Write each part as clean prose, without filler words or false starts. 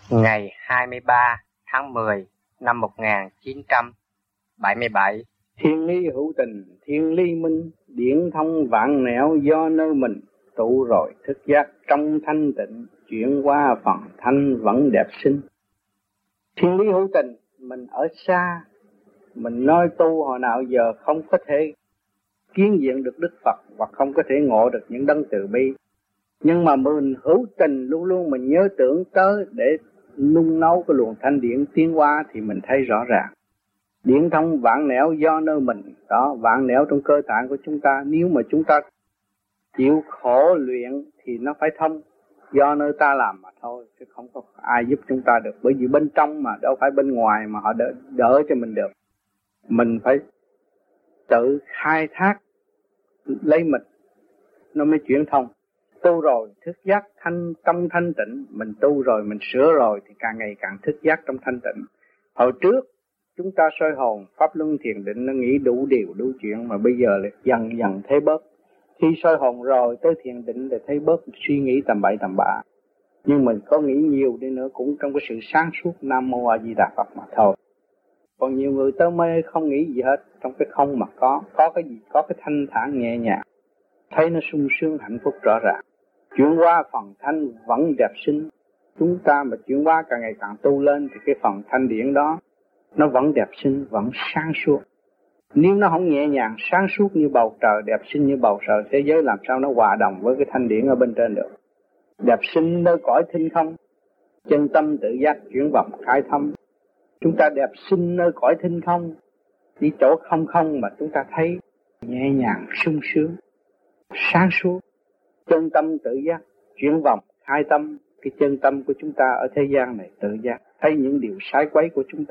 Ngày 23 tháng 10 năm 1977. Thiên lý hữu tình, thiên lý minh, điển thông vạn nẻo do nơi mình, tụ rồi thức giác trong thanh tịnh, chuyển qua phần thanh vẫn đẹp xinh. Thiên lý hữu tình, mình ở xa, mình nói tu hồi nào giờ không có thể kiến diện được Đức Phật hoặc không có thể ngộ được những đấng từ bi. Nhưng mà mình hữu tình luôn luôn mình nhớ tưởng tới để nung nấu cái luồng thanh điển tiến hóa thì mình thấy rõ ràng. Điển thông vạn nẻo do nơi mình, đó, vạn nẻo trong cơ tạng của chúng ta. Nếu mà chúng ta chịu khổ luyện thì nó phải thông, do nơi ta làm mà thôi, chứ không có ai giúp chúng ta được. Bởi vì bên trong mà, đâu phải bên ngoài mà họ đỡ cho mình được. Mình phải tự khai thác lấy mình, nó mới chuyển thông. Tu rồi thức giác tâm thanh tịnh, mình tu rồi mình sửa rồi thì càng ngày càng thức giác trong thanh tịnh. Hồi trước chúng ta soi hồn pháp luân thiền định nó nghĩ đủ điều đủ chuyện, mà bây giờ là dần dần thấy bớt. Khi soi hồn rồi tới thiền định thì thấy bớt suy nghĩ tầm bậy tầm bạ, nhưng mình có nghĩ nhiều đi nữa cũng trong cái sự sáng suốt Nam Mô A Di Đà Phật mà thôi. Còn nhiều người tới mê không nghĩ gì hết, trong cái không mà có cái gì, có cái thanh thản nhẹ nhàng, thấy nó sung sướng hạnh phúc rõ ràng. Chuyển qua phần thanh vẫn đẹp xinh. Chúng ta mà chuyển qua càng ngày càng tu lên thì cái phần thanh điển đó nó vẫn đẹp xinh, vẫn sáng suốt. Nếu nó không nhẹ nhàng sáng suốt như bầu trời, đẹp xinh như bầu trời thế giới, làm sao nó hòa đồng với cái thanh điển ở bên trên được. Đẹp xinh nơi cõi thinh không, chân tâm tự giác chuyển vọng khai thâm. Chúng ta đẹp xinh nơi cõi thinh không, đi chỗ không không mà chúng ta thấy nhẹ nhàng sung sướng sáng suốt. Chân tâm tự giác chuyển vọng khai tâm. Cái chân tâm của chúng ta ở thế gian này tự giác thấy những điều sai quấy của chúng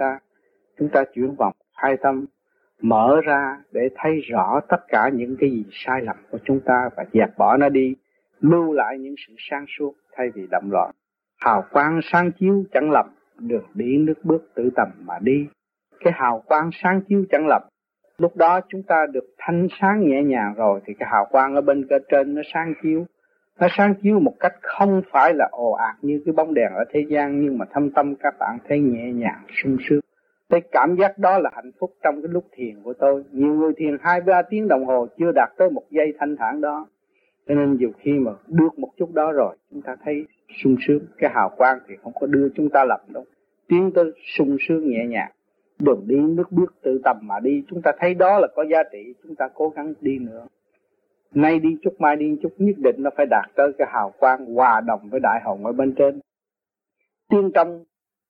ta chuyển vọng khai tâm, mở ra để thấy rõ tất cả những cái gì sai lầm của chúng ta và dẹp bỏ nó đi, lưu lại những sự sáng suốt thay vì đậm loạn. Hào quang sáng chiếu chẳng lầm, đường đi nước bước tự tầm mà đi. Cái hào quang sáng chiếu chẳng lầm, lúc đó chúng ta được thanh sáng nhẹ nhàng rồi thì cái hào quang ở bên cơ trên nó sáng chiếu. Nó sáng chiếu một cách không phải là ồ ạt như cái bóng đèn ở thế gian, nhưng mà thâm tâm các bạn thấy nhẹ nhàng sung sướng. Cái cảm giác đó là hạnh phúc trong cái lúc thiền của tôi. Nhiều người thiền 2-3 tiếng đồng hồ chưa đạt tới một giây thanh thản đó. Cho nên nhiều khi mà được một chút đó rồi chúng ta thấy sung sướng. Cái hào quang thì không có đưa chúng ta lầm đâu, tiến tới sung sướng nhẹ nhàng. Đường đi nước bước tự tầm mà đi. Chúng ta thấy đó là có giá trị, chúng ta cố gắng đi nữa. Nay đi chút mai đi chút, nhất định nó phải đạt tới cái hào quang hòa đồng với đại hồng ở bên trên. Tiên trong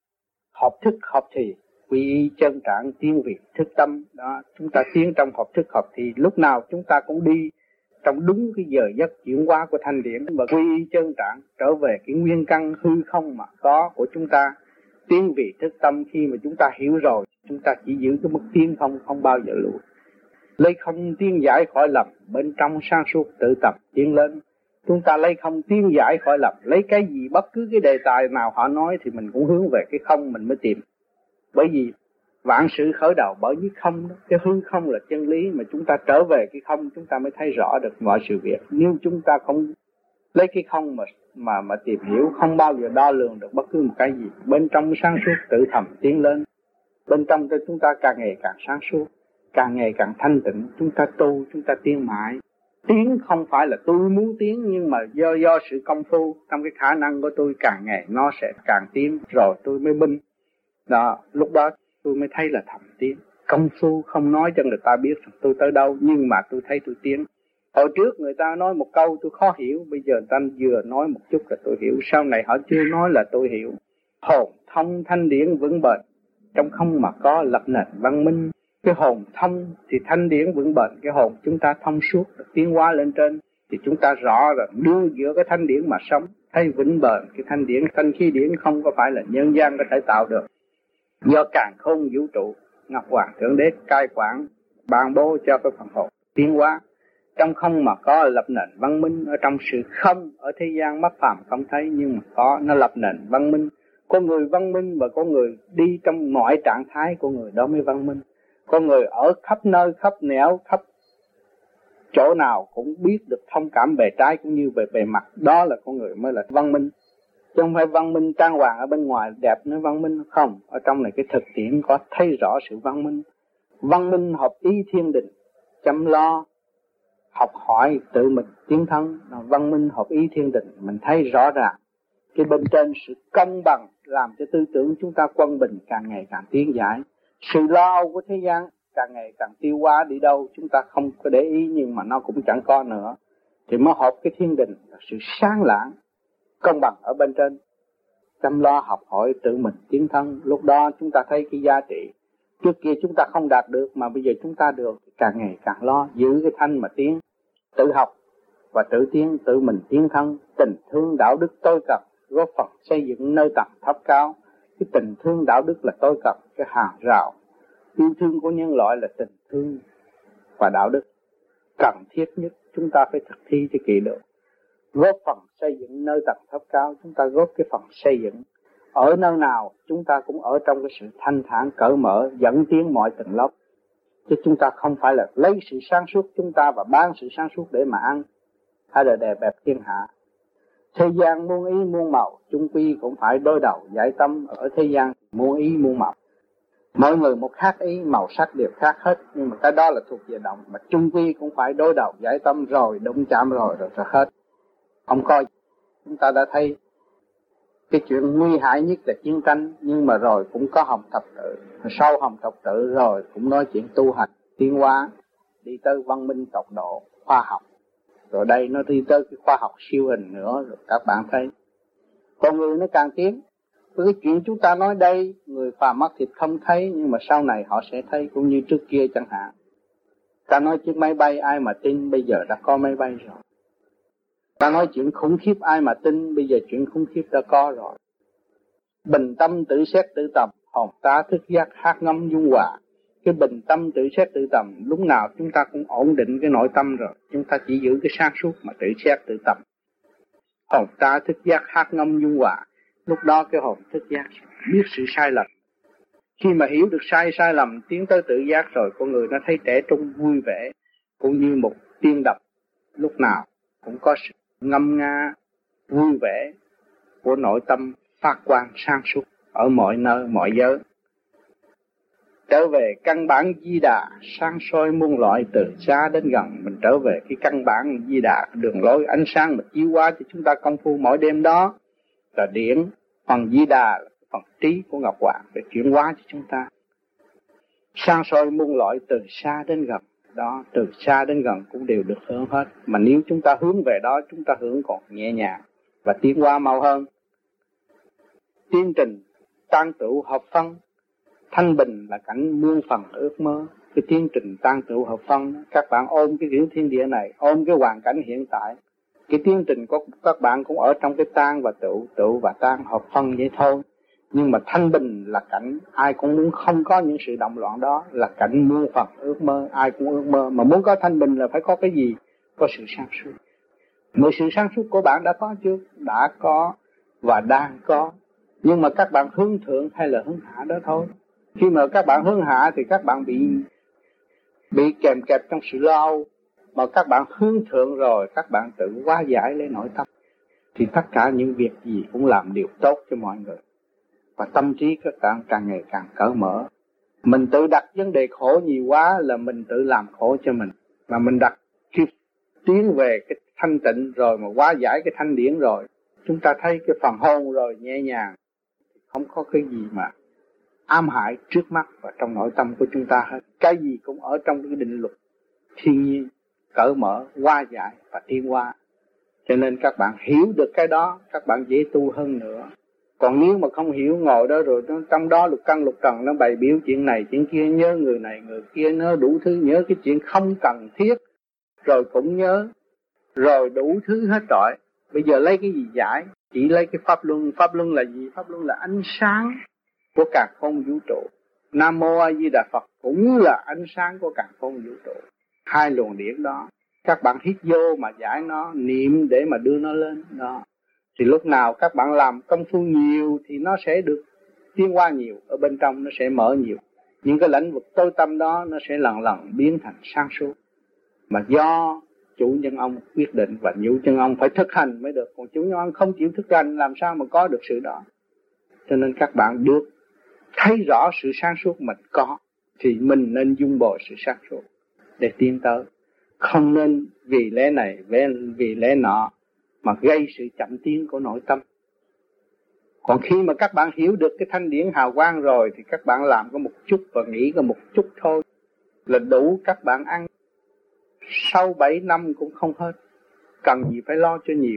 hợp thức hợp thì, quy y chân trạng tiên việt thức tâm đó. Chúng ta tiến trong hợp thức hợp thì, lúc nào chúng ta cũng đi trong đúng cái giờ giấc chuyển hóa của thanh điển và quy y chân trạng trở về cái nguyên căn hư không mà có của chúng ta. Tiên vị thức tâm, khi mà chúng ta hiểu rồi, chúng ta chỉ giữ cái mức tiến không bao giờ lùi. Lấy không tiến giải khỏi lầm, bên trong sáng suốt tự tập tiến lên. Chúng ta lấy không tiến giải khỏi lầm, lấy cái gì bất cứ cái đề tài nào họ nói thì mình cũng hướng về cái không mình mới tìm. Bởi vì vạn sự khởi đầu bởi với không đó. Cái hư không là chân lý, mà chúng ta trở về cái không chúng ta mới thấy rõ được mọi sự việc. Nếu chúng ta không lấy cái không mà tìm hiểu, không bao giờ đo lường được bất cứ một cái gì. Bên trong sáng suốt tự thầm tiến lên. Bên trong chúng ta càng ngày càng sáng suốt, càng ngày càng thanh tịnh. Chúng ta tu, chúng ta tiến mãi. Tiến không phải là tôi muốn tiến, nhưng mà do sự công phu trong cái khả năng của tôi, càng ngày nó sẽ càng tiến, rồi tôi mới minh. Đó, lúc đó tôi mới thấy là thầm tiến. Công phu không nói cho người ta biết tôi tới đâu, nhưng mà tôi thấy tôi tiến. Hồi trước người ta nói một câu tôi khó hiểu, bây giờ người ta vừa nói một chút là tôi hiểu, sau này họ chưa nói là tôi hiểu. Hồn thông thanh điển vững bền, trong không mà có lập nền văn minh. Cái hồn thông thì thanh điển vững bền, cái hồn chúng ta thông suốt, tiến hóa lên trên thì chúng ta rõ rồi đương giữa cái thanh điển mà sống, thấy vững bền. Cái thanh điển, thanh khí điển không có phải là nhân gian có thể tạo được, do càn khôn vũ trụ Ngọc Hoàng Thượng Đế cai quản ban bố cho cái phần hồn tiến hóa. Trong không mà có lập nền văn minh, ở trong sự không ở thế gian mắt phàm không thấy, nhưng mà có, nó lập nền văn minh. Có người văn minh và có người đi trong mọi trạng thái của người đó mới văn minh. Có người ở khắp nơi, khắp nẻo, khắp chỗ nào cũng biết được thông cảm bề trái cũng như về bề mặt, đó là con người mới là văn minh. Chứ không phải văn minh trang hoàng ở bên ngoài đẹp nói văn minh không. Ở trong này cái thực tiễn có thấy rõ sự văn minh. Văn minh hợp ý thiên đình, chăm lo, học hỏi tự mình tiến thân. Văn minh hợp ý thiên đình, mình thấy rõ ràng cái bên trên sự công bằng làm cho tư tưởng chúng ta quân bình càng ngày càng tiến giải. Sự lo âu của thế gian càng ngày càng tiêu hóa đi đâu chúng ta không có để ý, nhưng mà nó cũng chẳng có nữa. Thì mới hợp cái thiên đình là sự sáng lạng, công bằng ở bên trên, chăm lo học hỏi tự mình tiến thân. Lúc đó chúng ta thấy cái giá trị trước kia chúng ta không đạt được mà bây giờ chúng ta được, càng ngày càng lo giữ cái thanh mà tiến, tự học và tự tiến, tự mình tiến thân. Tình thương đạo đức tối cần góp phần xây dựng nơi tầng thấp cao. Cái tình thương đạo đức là tối cần, cái hàng rào yêu thương của nhân loại là tình thương và đạo đức cần thiết nhất. Chúng ta phải thực thi cho kỹ lưỡng, góp phần xây dựng nơi tầng thấp cao. Chúng ta góp cái phần xây dựng ở nơi nào chúng ta cũng ở trong cái sự thanh thản cởi mở, dẫn tiến mọi tầng lớp. Chứ chúng ta không phải là lấy sự sáng suốt chúng ta và bán sự sáng suốt để mà ăn, hay là đè bẹp thiên hạ. Thế gian muôn ý muôn màu, chung quy cũng phải đối đầu giải tâm. Ở thế gian muôn ý muôn màu, mỗi người một khác ý, màu sắc đều khác hết, nhưng mà cái đó là thuộc về động. Mà chung quy cũng phải đối đầu giải tâm rồi, đụng chạm rồi hết. Không coi, chúng ta đã thấy cái chuyện nguy hại nhất là chiến tranh, nhưng mà rồi cũng có hồng thập tự. Sau hồng thập tự rồi cũng nói chuyện tu hành, tiến hóa, đi tới văn minh tột độ, khoa học. Rồi đây nó đi tới cái khoa học siêu hình nữa, rồi các bạn thấy con người nó càng tiến. Với cái chuyện chúng ta nói đây, người phàm mắt thịt không thấy, nhưng mà sau này họ sẽ thấy, cũng như trước kia chẳng hạn. Ta nói chiếc máy bay ai mà tin, bây giờ đã có máy bay rồi. Ta nói chuyện khủng khiếp ai mà tin, bây giờ chuyện khủng khiếp đã có rồi. Bình tâm tự xét tự tầm, hồn ta thức giác hát ngâm dung hòa. Cái bình tâm tự xét tự tầm, lúc nào chúng ta cũng ổn định cái nội tâm rồi. Chúng ta chỉ giữ cái sáng suốt mà tự xét tự tầm. Hồn ta thức giác hát ngâm dung hòa. Lúc đó cái hồn thức giác biết sự sai lầm. Khi mà hiểu được sai lầm, tiến tới tự giác rồi, con người nó thấy trẻ trung vui vẻ, cũng như một tiên đập, lúc nào cũng có sự ngâm nga vui vẻ của nội tâm phát quang sáng suốt ở mọi nơi mọi giới. Trở về căn bản Di Đà, sáng soi muôn loại từ xa đến gần. Mình trở về cái căn bản Di Đà, đường lối ánh sáng mà chiếu qua cho chúng ta công phu mỗi đêm đó là điển. Phần Di Đà là phần trí của Ngọc Hoàng để chuyển hóa cho chúng ta. Sáng soi muôn loại từ xa đến gần. Đó, từ xa đến gần cũng đều được hưởng hết. Mà nếu chúng ta hướng về đó, chúng ta hưởng còn nhẹ nhàng và tiến hóa mau hơn. Tiến trình tan tựu hợp phân, thanh bình là cảnh muôn phần ước mơ. Cái tiến trình tan tựu hợp phân, các bạn ôm cái kiểu thiên địa này, ôm cái hoàn cảnh hiện tại. Cái tiến trình của các bạn cũng ở trong cái tan và tựu, tựu và tan hợp phân vậy thôi. Nhưng mà thanh bình là cảnh ai cũng muốn, không có những sự động loạn đó, là cảnh muôn phần ước mơ, ai cũng ước mơ. Mà muốn có thanh bình là phải có cái gì? Có sự sáng suốt. Mọi sự sáng suốt của bạn đã có chưa? Đã có và đang có. Nhưng mà các bạn hướng thượng hay là hướng hạ đó thôi. Khi mà các bạn hướng hạ thì các bạn bị kèm kẹp trong sự lo âu. Mà các bạn hướng thượng rồi, các bạn tự hóa giải lấy nội tâm, thì tất cả những việc gì cũng làm điều tốt cho mọi người. Và tâm trí các bạn càng ngày càng cởi mở. Mình tự đặt vấn đề khổ nhiều quá là mình tự làm khổ cho mình. Mà mình đặt khi tiến về cái thanh tịnh rồi mà hóa giải cái thanh điển rồi, chúng ta thấy cái phần hồn rồi nhẹ nhàng, không có cái gì mà ám hại trước mắt và trong nội tâm của chúng ta hết. Cái gì cũng ở trong cái định luật thiên nhiên, cởi mở, hóa giải và tiến hóa. Cho nên các bạn hiểu được cái đó, các bạn dễ tu hơn nữa. Còn nếu mà không hiểu, ngồi đó rồi trong đó lục căn lục trần nó bày biểu chuyện này chuyện kia, nhớ người này người kia, nó đủ thứ, nhớ cái chuyện không cần thiết rồi cũng nhớ, rồi đủ thứ hết trọi. Bây giờ lấy cái gì giải? Chỉ lấy cái pháp luân. Pháp luân là gì? Pháp luân là ánh sáng của càn khôn vũ trụ. Nam Mô A Di Đà Phật cũng là ánh sáng của càn khôn vũ trụ. Hai luồng điển đó, các bạn hít vô mà giải nó, niệm để mà đưa nó lên đó. Thì lúc nào các bạn làm công phu nhiều thì nó sẽ được tiến hóa nhiều, ở bên trong nó sẽ mở nhiều. Những cái lĩnh vực tối tâm đó nó sẽ lần lần biến thành sáng suốt. Mà do chủ nhân ông quyết định và chủ nhân ông phải thực hành mới được. Còn chủ nhân ông không chịu thực hành làm sao mà có được sự đó. Cho nên các bạn được thấy rõ sự sáng suốt mình có, thì mình nên dung bồi sự sáng suốt để tiến tới. Không nên vì lẽ này vì lẽ nọ mà gây sự chậm tiến của nội tâm. Còn khi mà các bạn hiểu được cái thanh điển hào quang rồi thì các bạn làm có một chút và nghĩ có một chút thôi là đủ các bạn ăn 6-7 năm cũng không hết. Cần gì phải lo cho nhiều.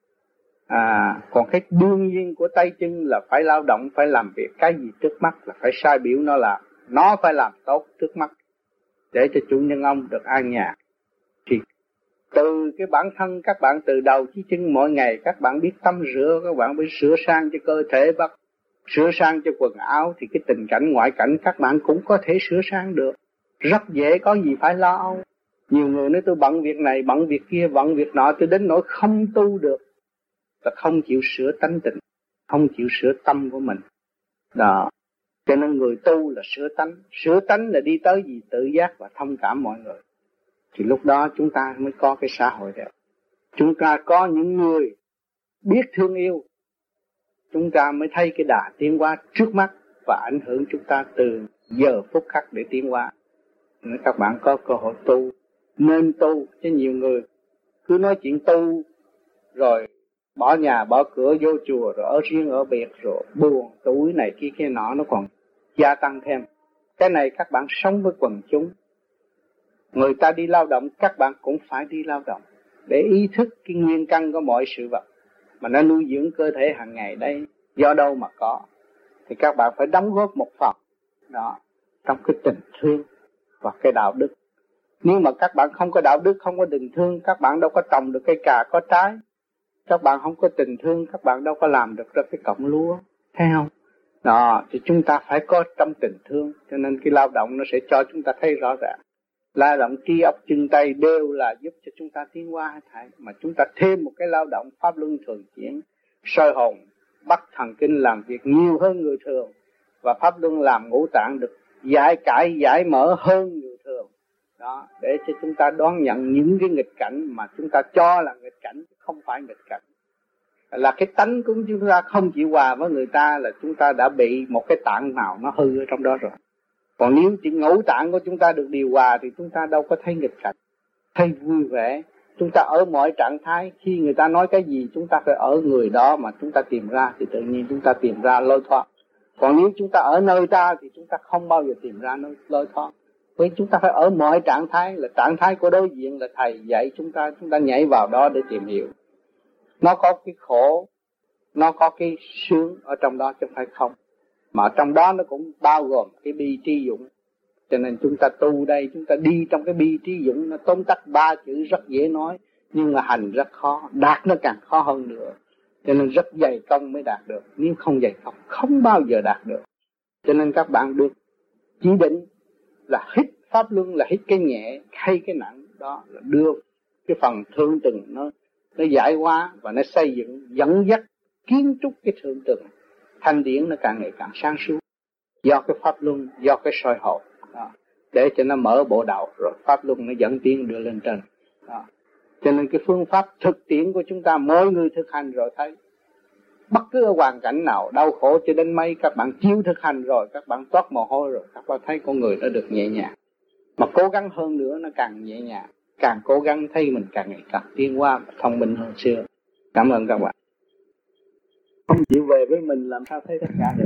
Còn cái đương nhiên của tay chân là phải lao động, phải làm việc. Cái gì trước mắt là phải sai biểu nó làm. Nó phải làm tốt trước mắt để cho chủ nhân ông được an nhàn. Thì từ cái bản thân các bạn từ đầu chí chân mỗi ngày các bạn biết tắm rửa, các bạn biết sửa sang cho cơ thể, sửa sang cho quần áo, thì cái tình cảnh ngoại cảnh các bạn cũng có thể sửa sang được. Rất dễ, có gì phải lo âu. Nhiều người nói tôi bận việc này, bận việc kia, bận việc nọ, tôi đến nỗi không tu được. Là không chịu sửa tánh tình, không chịu sửa tâm của mình. Đó. Cho nên người tu là sửa tánh là đi tới gì tự giác và thông cảm mọi người. Thì lúc đó chúng ta mới có cái xã hội đẹp. Chúng ta có những người biết thương yêu, chúng ta mới thấy cái đà tiến hóa trước mắt và ảnh hưởng chúng ta từ giờ phút khắc để tiến hóa. Nên các bạn có cơ hội tu, nên tu. Chứ nhiều người cứ nói chuyện tu rồi bỏ nhà bỏ cửa vô chùa rồi ở riêng ở biệt rồi buồn tuổi này kia kia nọ, nó còn gia tăng thêm. Cái này các bạn sống với quần chúng, người ta đi lao động các bạn cũng phải đi lao động để ý thức cái nguyên căn của mọi sự vật mà nó nuôi dưỡng cơ thể hàng ngày đây do đâu mà có, thì các bạn phải đóng góp một phần đó trong cái tình thương và cái đạo đức. Nếu mà các bạn không có đạo đức, không có tình thương, các bạn đâu có trồng được cây cà có trái. Các bạn không có tình thương, các bạn đâu có làm được ra cái cọng lúa, thấy không? Đó, thì chúng ta phải có trong tình thương, cho nên cái lao động nó sẽ cho chúng ta thấy rõ ràng. Lao động trí óc chân tay đều là giúp cho chúng ta tiến hóa hết thảy, mà chúng ta thêm một cái lao động pháp luân thường chuyển, soi hồn, bắt thần kinh làm việc nhiều hơn người thường, và pháp luân làm ngũ tạng được giải mở hơn người thường. Đó, để cho chúng ta đón nhận những cái nghịch cảnh mà chúng ta cho là nghịch cảnh, không phải nghịch cảnh. Là cái tánh của chúng ta không chịu hòa với người ta là chúng ta đã bị một cái tạng nào nó hư ở trong đó rồi. Còn nếu chỉ ngũ tạng của chúng ta được điều hòa thì chúng ta đâu có thấy nghịch cảnh, thấy vui vẻ. Chúng ta ở mọi trạng thái, khi người ta nói cái gì chúng ta phải ở người đó mà chúng ta tìm ra, thì tự nhiên chúng ta tìm ra lối thoát. Còn nếu chúng ta ở nơi ta thì chúng ta không bao giờ tìm ra lối thoát. Vì chúng ta phải ở mọi trạng thái, là trạng thái của đối diện là thầy dạy chúng ta nhảy vào đó để tìm hiểu. Nó có cái khổ, nó có cái sướng ở trong đó chứ phải không. Mà trong đó nó cũng bao gồm cái bi tri dũng. Cho nên chúng ta tu đây, chúng ta đi trong cái bi tri dũng, nó tóm tắt 3 chữ rất dễ nói, nhưng mà hành rất khó, đạt nó càng khó hơn nữa. Cho nên rất dày công mới đạt được, nếu không dày công không bao giờ đạt được. Cho nên các bạn được chỉ định là hít pháp luân, là hít cái nhẹ hay cái nặng, đó là đưa cái phần thượng tầng nó giải hóa và nó xây dựng dẫn dắt kiến trúc cái thượng tầng thanh điển nó càng ngày càng sáng suốt, do cái pháp luân, do cái soi hồn đó, để cho nó mở bộ đạo rồi pháp luân nó dẫn tiến đưa lên trên đó. Cho nên cái phương pháp thực tiễn của chúng ta mỗi người thực hành rồi thấy bất cứ ở hoàn cảnh nào đau khổ cho đến mấy, các bạn chịu thực hành rồi, các bạn toát mồ hôi rồi, các bạn thấy con người nó được nhẹ nhàng, mà cố gắng hơn nữa nó càng nhẹ nhàng, càng cố gắng thấy mình càng ngày càng tiến hóa và thông minh hơn xưa. Cảm ơn các bạn. Không chịu về với mình làm sao thấy tất cả được.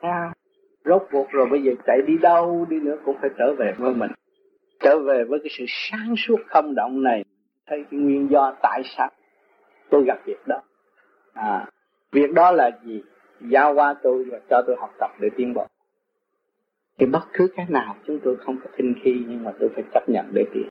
Rốt cuộc rồi bây giờ chạy đi đâu đi nữa cũng phải trở về với mình, trở về với cái sự sáng suốt không động này, thấy cái nguyên do tại sao tôi gặp việc đó. Việc đó là gì? Giao qua tôi và cho tôi học tập để tiến bộ. Thì bất cứ cái nào chúng tôi không có khinh khi, nhưng mà tôi phải chấp nhận để tiến.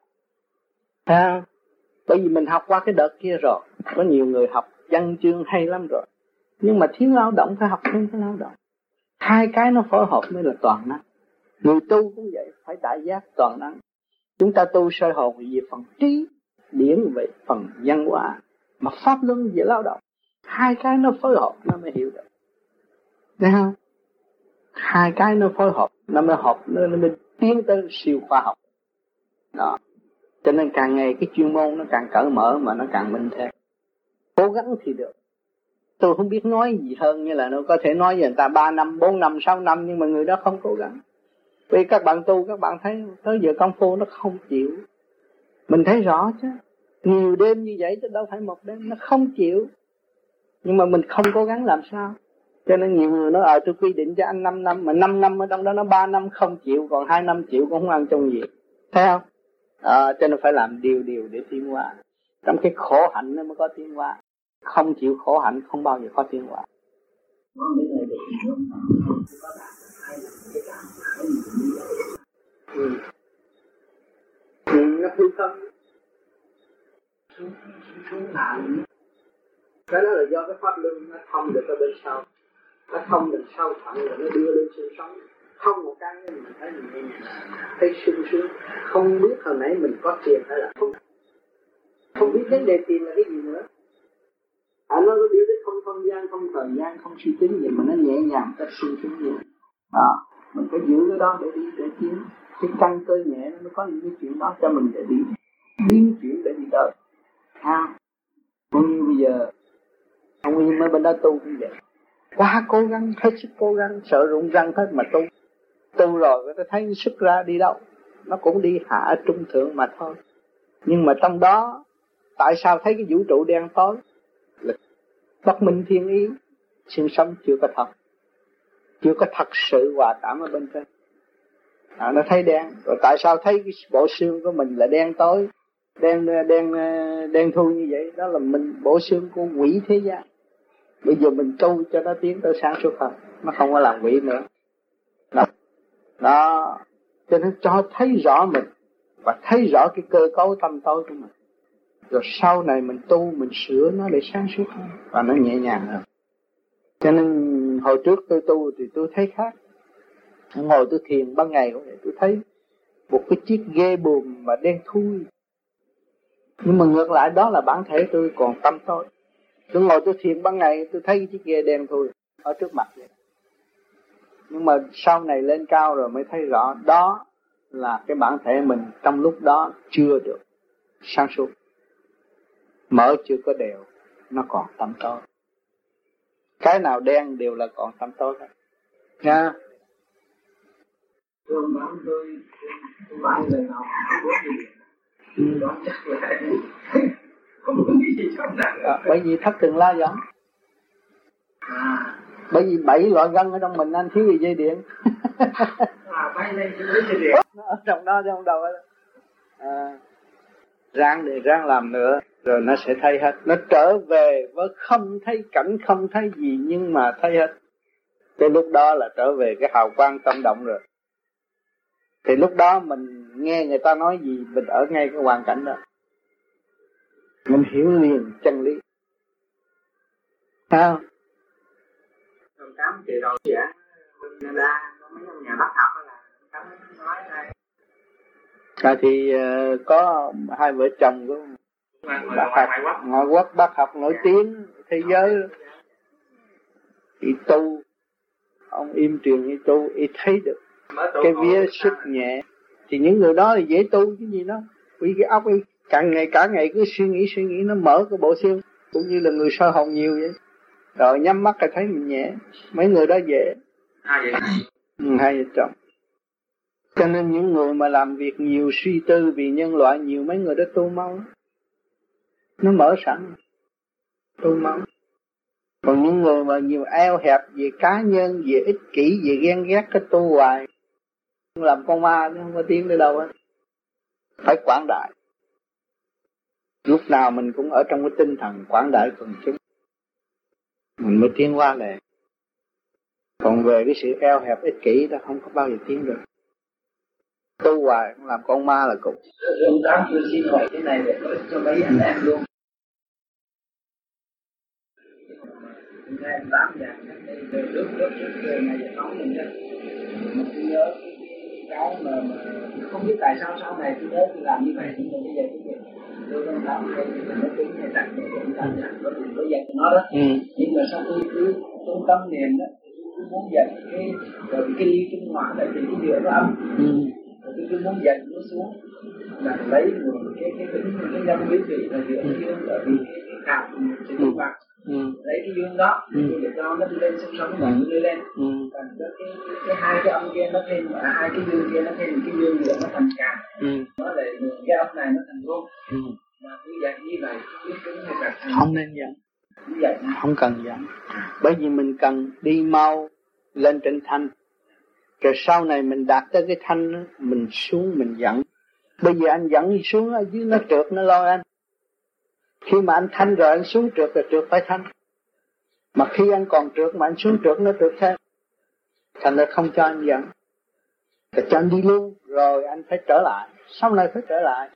Bởi vì mình học qua cái đợt kia rồi, có nhiều người học văn chương hay lắm rồi, nhưng mà thiếu lao động, phải học thêm cái lao động. Hai cái nó phối hợp mới là toàn năng. Người tu cũng vậy, phải đại giác toàn năng. Chúng ta tu soi hồn về phần trí điển, về phần văn hóa, mà pháp luân về lao động. Hai cái nó phối hợp nó mới hiểu được. Thấy không? Hai cái nó phối hợp nó mới hợp, nó mới tiến tới siêu khoa học. Đó. Cho nên càng ngày cái chuyên môn nó càng cởi mở mà nó càng minh thêm. Cố gắng thì được. Tôi không biết nói gì hơn, như là nó có thể nói với người ta 3 năm, 4 năm, 6 năm, nhưng mà người đó không cố gắng. Vì các bạn tu, các bạn thấy tới giờ công phu nó không chịu. Mình thấy rõ chứ. Nhiều đêm như vậy chứ đâu phải một đêm, nó không chịu. Nhưng mà mình không cố gắng làm sao. Cho nên nhiều người nói tôi quy định cho anh 5 năm, mà 5 năm ở trong đó nó 3 năm không chịu, còn 2 năm chịu cũng không ăn chung gì. Thấy không? Cho nên phải làm điều để tiến hóa. Trong cái khổ hạnh nó mới có tiến hóa. Không chịu khổ hạnh không bao giờ có tiến hóa. Nó hư không? Không nạn. Cái đó là do cái pháp luân nó thông được ở bên sau. Nó thông được sau thẳng rồi nó đưa lên sự sống. Không một cái mình thấy mình nghe thấy sung sướng. Không biết hồi nãy mình có tiền hay là không biết vấn đề tiền là cái gì nữa. Nó có biết đến không gian, không thời gian, không suy tính gì mà nó nhẹ nhàng ta sung sướng gì. Mình phải giữ cái đó để đi để tiến. Cái căn cơ nhẹ nó mới có những cái chuyện đó cho mình để đi biến chuyển để đi tới. Cũng như bây giờ ông Yên ở bên đó tu cũng vậy, quá cố gắng, hết sức cố gắng, sợ rụng răng hết mà tu rồi người ta thấy sức ra đi đâu, nó cũng đi hạ trung thượng mà thôi. Nhưng mà trong đó tại sao thấy cái vũ trụ đen tối là bất minh thiên ý, sinh sống chưa có thật sự hòa cảm ở bên trên. Nó thấy đen, rồi tại sao thấy cái bộ xương của mình là đen tối, đen thui như vậy? Đó là mình bộ xương của quỷ thế gian. Bây giờ mình tu cho nó tiến tới sáng suốt hơn, nó không có làm quỷ nữa. Đó, cho nên cho thấy rõ mình và thấy rõ cái cơ cấu tâm tối của mình. Rồi sau này mình tu, mình sửa nó để sáng suốt hơn và nó nhẹ nhàng hơn. Cho nên hồi trước tôi tu thì tôi thấy khác. Ngồi tôi thiền ban ngày cũng vậy, tôi thấy một cái chiếc ghê buồm mà đen thui. Nhưng mà ngược lại đó là bản thể tôi còn tâm tối. Tôi ngồi tôi thiền ban ngày tôi thấy cái chiếc ghê đen thui ở trước mặt vậy. Nhưng mà sau này lên cao rồi mới thấy rõ đó là cái bản thể mình trong lúc đó chưa được sáng suốt, mở chưa có đều, nó còn tâm tối. Cái nào đen đều là còn tâm tối hết nha. Tôi bán lần nào không có gì đó chắc là không có gì trong này. Bởi vì thất thường la dẫn. Bởi vì 7 loại gân ở trong mình, anh thiếu gì dây điện. Bay lên dây điện. Nó ở trong đó trong đầu đó. Ráng làm nữa rồi nó sẽ thấy hết. Nó trở về với không thấy cảnh, không thấy gì nhưng mà thấy hết. Cái lúc đó là trở về cái hào quang tâm động rồi. Thì lúc đó mình nghe người ta nói gì, mình ở ngay cái hoàn cảnh đó, mình hiểu liền chân lý. Sao? Trong 8 kỳ đầu vậy mình ra mấy nhà bác học là Tám nói đây. Thì có hai vợ chồng của bác học ngoại quốc, bác học nổi tiếng thế giới thì tu, ông im truyền như tu, y thấy được cái vía sức nhẹ. Thì những người đó thì dễ tu chứ gì đó, vì cái óc y cả ngày cứ suy nghĩ, nó mở cái bộ xương, cũng như là người soi hồn nhiều vậy. Rồi nhắm mắt là thấy mình nhẹ. Mấy người đó dễ. Hai vợ chồng. Cho nên những người mà làm việc nhiều, suy tư vì nhân loại nhiều, mấy người đó tu mau. Nó mở sẵn, tu mau. Còn những người mà nhiều eo hẹp về cá nhân, về ích kỷ, về ghen ghét, cái tu hoài, làm con ma chứ không có tiến tới đâu hết. Phải quảng đại. Lúc nào mình cũng ở trong cái tinh thần quảng đại quần chúng, mình mới tiến qua lệ. Còn về cái sự eo hẹp ích kỷ đó không có bao giờ tiến được. Tu hoài làm con ma là cùng. Rồi Tám tôi xin hỏi cái này để có ích cho mấy anh em luôn. Em Tám dạng nước này giờ nói mình nhất. Mà tôi nhớ cái mà không biết tại sao sau này tôi nhớ tôi làm như vậy, nhưng mà bây giờ tôi tôi không làm cái nó tính hay đặt để chúng ta có thể đối dạy cho nó đó. Nhưng mà sau tôi cứ trung tâm niệm đó, tôi muốn dạy cái rồi cái ly trung hòa lại thì cái điều nó âm. Rồi tôi cứ muốn dạy nó xuống. là lấy nguồn cái nhân biến vị là dựa dương, bởi vì cái hạt sẽ đi vào lấy cái dương đó để cho nó đi lên sống và nó đi lên, còn cái hai cái âm kia nó thêm và hai cái dương kia nó thêm cái dương nữa nó thành càng, nó lại cái âm này nó thành luôn. Mà cứ dạy như vậy không nên giận, không cần giận, bởi vì mình cần đi mau lên trên thanh, rồi sau này mình đạt tới cái thanh mình xuống mình giận. Bây giờ anh giận đi xuống ở dưới nó trượt nó lôi anh, khi mà anh thanh rồi anh xuống trượt rồi trượt phải thanh, mà khi anh còn trượt mà anh xuống trượt nó trượt thêm, thành ra không cho anh giận, rồi cho anh đi luôn rồi anh phải trở lại, sau này phải trở lại.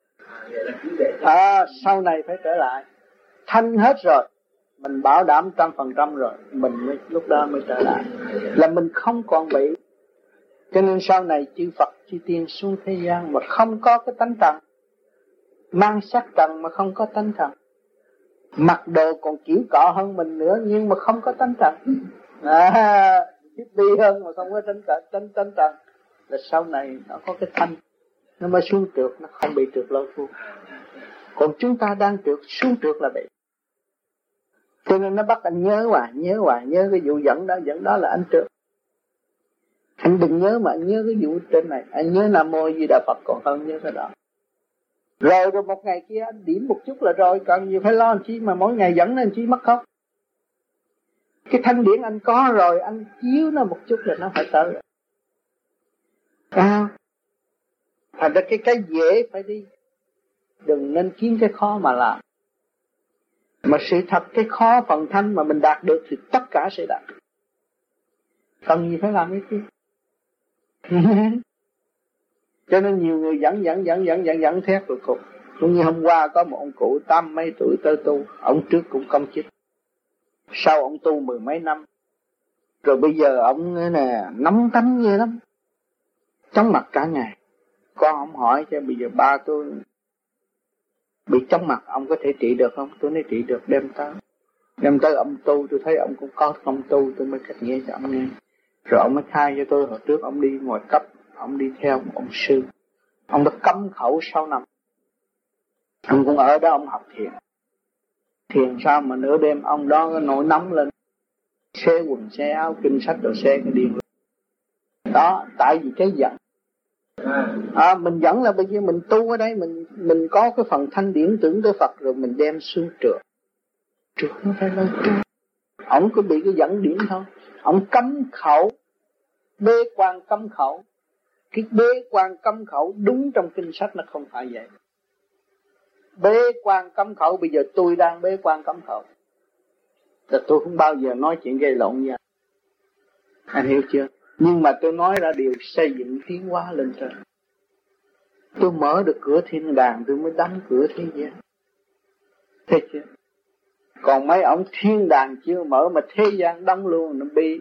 Sau này phải trở lại thanh hết rồi, mình bảo đảm 100% rồi, mình mới lúc đó mới trở lại, là mình không còn bị. Cho nên sau này chư Phật chư Tiên xuống thế gian mà không có cái tánh trần, mang sắc trần mà không có tánh trần, mặc đồ còn kiểu cọ hơn mình nữa nhưng mà không có tánh trần, tiếp đi hơn mà không có tánh trần, là sau này nó có cái thanh, nó mới xuống trượt, nó không bị trượt lôi phu. Còn chúng ta đang trượt, xuống trượt là bị. Cho nên nó bắt anh nhớ cái vụ dẫn đó là anh trượt. Anh đừng nhớ mà anh nhớ cái vụ trên này, anh nhớ Nam Mô Di Đà Phật còn hơn nhớ cái đó. Rồi một ngày kia anh điểm một chút là rồi, còn gì phải lo anh chi mà mỗi ngày dẫn lên chi mất không? Cái thanh điển anh có rồi, anh chiếu nó một chút là nó phải tới. Thành ra cái dễ phải đi, đừng nên kiếm cái khó mà làm. Mà sự thật cái khó phần thanh mà mình đạt được thì tất cả sẽ đạt. Cần gì phải làm cái kia. Cho nên nhiều người dẫn thét rồi cục. Cũng như hôm qua có một ông cụ 80 mấy tuổi tới tu, ông trước cũng công chức, sau ông tu 10 mấy năm, rồi bây giờ ông nè nóng tánh ghê lắm, chóng mặt cả ngày. Con ông hỏi cho bây giờ ba tôi bị chóng mặt, ông có thể trị được không? Tôi nói trị được, đem tới ông tu. Tôi thấy ông cũng có không tu, tôi mới cách nghĩa cho ông nghe. Rồi ông mới khai cho tôi, hồi trước ông đi ngoài cấp, ông đi theo một ông sư, ông đã cấm khẩu 6 năm. Ông cũng ở đó ông học thiền sao mà nửa đêm ông đó nổi nóng lên, xé quần xé áo, kinh sách rồi xé cái điên đó, tại vì cái giận. Mình giận là bây giờ mình tu ở đây, mình có cái phần thanh điển tưởng tới Phật rồi mình đem xuống trượt nó phải lên tu. Ông có bị cái giận điển thôi, ông cấm khẩu, bế quan cấm khẩu. Cái bế quan cấm khẩu đúng trong kinh sách nó không phải vậy. Bế quan cấm khẩu, bây giờ tôi đang bế quan cấm khẩu, là tôi không bao giờ nói chuyện gây lộn với anh hiểu chưa? Nhưng mà tôi nói ra điều xây dựng tiến hóa lên trên. Tôi mở được cửa thiên đàng tôi mới đóng cửa thế gian, thấy chưa? Còn mấy ông thiên đàng chưa mở mà thế gian đóng luôn, nó bi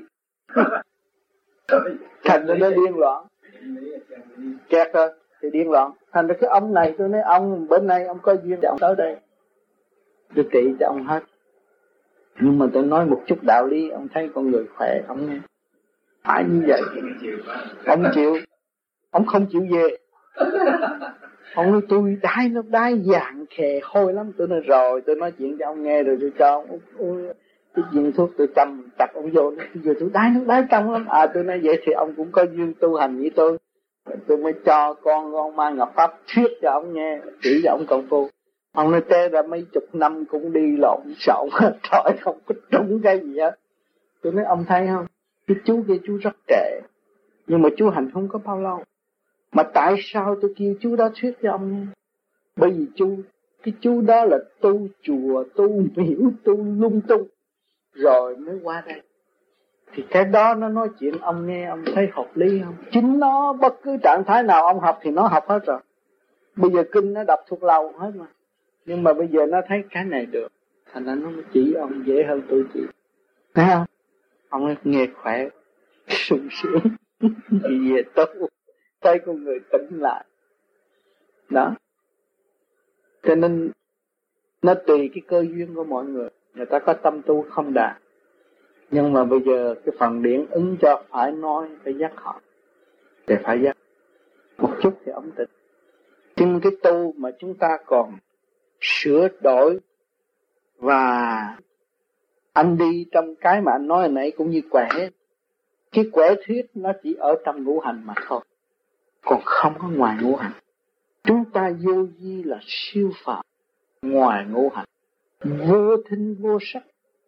thành ra nó điên loạn, kẹt rồi thì điên loạn. Thành ra cái ông này tôi nói ông bên này ông có duyên thì ông tới đây tôi trị cho ông hết. Nhưng mà tôi nói một chút đạo lý, ông thấy con người khỏe ông nghe phải như vậy. Ông chịu, ông không chịu về. Ông nói tôi đái vàng khè hôi lắm. Tôi nói rồi, tôi nói chuyện cho ông nghe rồi tôi cho ông cái viên thuốc tôi chăm chặt ông vô. Giờ tôi đái căng lắm. Tôi nói vậy thì ông cũng có duyên tu hành với tôi mới cho con Ma Ngọc Pháp thuyết cho ông nghe, chỉ cho ông công phu. Ông nói té ra mấy chục năm cũng đi lộn xộn hết rồi, không có trúng cái gì hết. Tôi nói ông thấy không, cái chú kia chú rất trẻ, nhưng mà chú hành không có bao lâu. Mà tại sao tôi kêu chú đó thuyết cho ông nghe? Bởi vì cái chú đó là tu chùa, tu miễu, tu lung tung, rồi mới qua đây. Thì cái đó nó nói chuyện ông nghe, ông thấy hợp lý không? Chính nó bất cứ trạng thái nào ông học thì nó học hết rồi. Bây giờ kinh nó đọc thuộc lòng hết mà. Nhưng mà bây giờ nó thấy cái này được, thành ra nó chỉ ông dễ hơn tôi chỉ. Thấy không? Ông nghe khỏe, sung sướng, thì về tốt, thấy con người tỉnh lại. Đó. Cho nên nó tùy cái cơ duyên của mọi người. Người ta có tâm tu không đạt. Nhưng mà bây giờ cái phần điển ứng cho phải nói, phải dắt họ. Để phải dắt. Một chút thì ông tỉnh. Trên cái tu mà chúng ta còn sửa đổi, và anh đi trong cái mà anh nói hồi nãy cũng như quẻ. Cái quẻ thuyết nó chỉ ở trong ngũ hành mà thôi, còn không có ngoài ngũ hành. Chúng ta vô vi là siêu phàm ngoài ngũ hành, vô thinh vô sắc.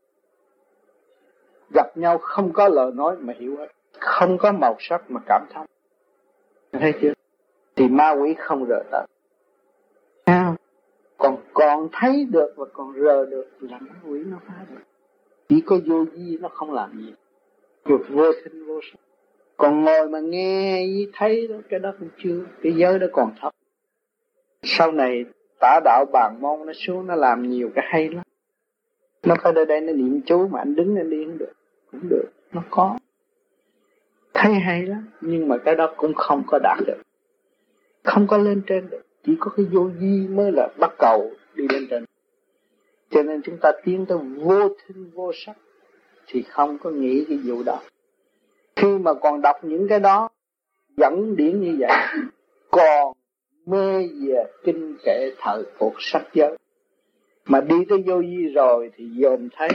Gặp nhau không có lời nói mà hiểu hết, không có màu sắc mà cảm thông. Thấy chưa? Thì ma quỷ không rờ tới. Còn thấy được và còn rờ được là ma quỷ nó phá được. Chỉ có vô vi nó không làm gì, được vô thinh vô sắc. Còn ngồi mà nghe với thấy đó, cái đó cũng chưa, cái giới đó còn thấp. Sau này tả đạo bàn môn nó xuống, nó làm nhiều cái hay lắm. Nó phải ở đây nó niệm chú mà anh đứng anh đi không được, cũng được, nó có. Thấy hay lắm, nhưng mà cái đó cũng không có đạt được, không có lên trên được. Chỉ có cái vô vi mới là bắt cầu đi lên trên. Cho nên chúng ta tiến tới vô thinh vô sắc thì không có nghĩ cái vụ đó. Khi mà còn đọc những cái đó dẫn điển như vậy, còn mê về kinh kệ thời cuộc sắc giới, mà đi tới vô vi rồi thì dòm thấy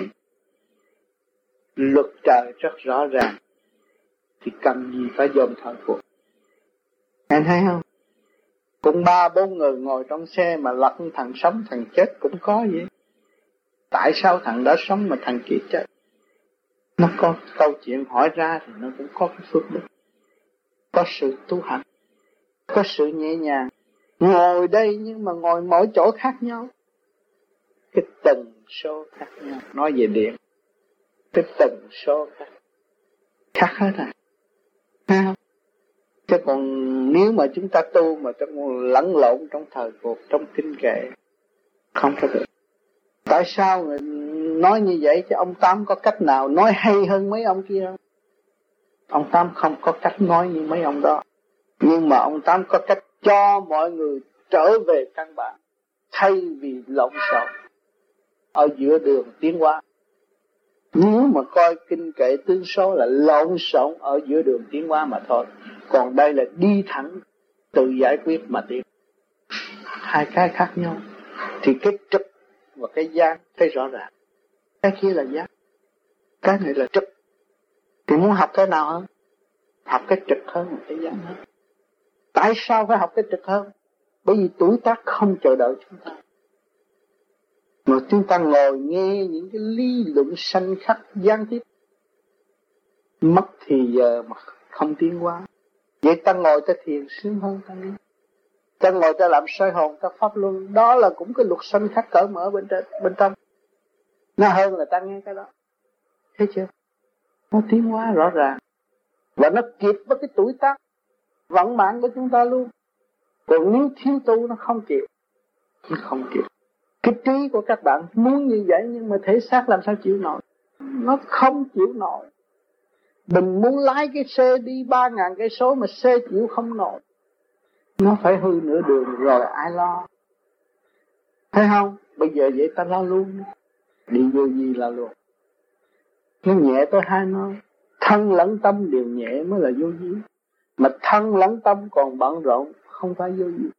luật trời rất rõ ràng, thì cần gì phải dòm thời cuộc. Anh thấy không? Cũng 3-4 người ngồi trong xe mà lật thằng sống thằng chết cũng có vậy. Tại sao thằng đó sống mà thằng kia chết? Nó có câu chuyện hỏi ra thì nó cũng có cái phước đức, có sự tu hành, có sự nhẹ nhàng. Ngồi đây nhưng mà ngồi mỗi chỗ khác nhau, cái tần số khác nhau. Nói về điện, cái tần số khác hết à. Thấy không? Chứ còn nếu mà chúng ta tu mà lẫn lộn trong thời cuộc, trong kinh kệ, không có được. Tại sao người nói như vậy? Chứ ông Tám có cách nào nói hay hơn mấy ông kia không? Ông Tám không có cách nói như mấy ông đó, nhưng mà ông Tám có cách cho mọi người trở về căn bản, thay vì lộn xộn ở giữa đường tiến hóa. Nếu mà coi kinh kệ tướng số là lộn xộn ở giữa đường tiến hóa mà thôi, còn đây là đi thẳng tự giải quyết mà tiến. Hai cái khác nhau. Thì cái trực và cái gian thấy rõ ràng. Cái kia là gian, cái này là trực. Thì muốn học cái nào hơn? Học cái trực hơn một cái gian hơn. Tại sao phải học cái trực hơn? Bởi vì tuổi tác không chờ đợi chúng ta, mà chúng ta ngồi nghe những cái lý luận sanh khắc gián tiếp, mất thì giờ mà không tiến hóa. Vậy ta ngồi ta thiền sướng hơn ta đi. Ta ngồi ta làm soi hồn, ta pháp luân, đó là cũng cái luật sanh khắc cởi mở bên trong. Nó hơn là ta nghe cái đó. Thấy chưa? Nó tiến hóa rõ ràng, và nó kịp với cái tuổi tác vận mạng của chúng ta luôn. Còn nếu thiếu tu nó không kịp. Nó không kịp. Cái trí của các bạn muốn như vậy, nhưng mà thể xác làm sao chịu nổi? Nó không chịu nổi. Mình muốn lái cái xe đi 3.000 cây số mà xe chịu không nổi. Nó phải hư nửa đường rồi ai lo? Thấy không? Bây giờ vậy ta lo luôn. Đi vô gì là luôn. Nó nhẹ tới hai nói. Thân lẫn tâm đều nhẹ mới là vô vi. Mà thân lẫn tâm còn bận rộn, không phải vô vi.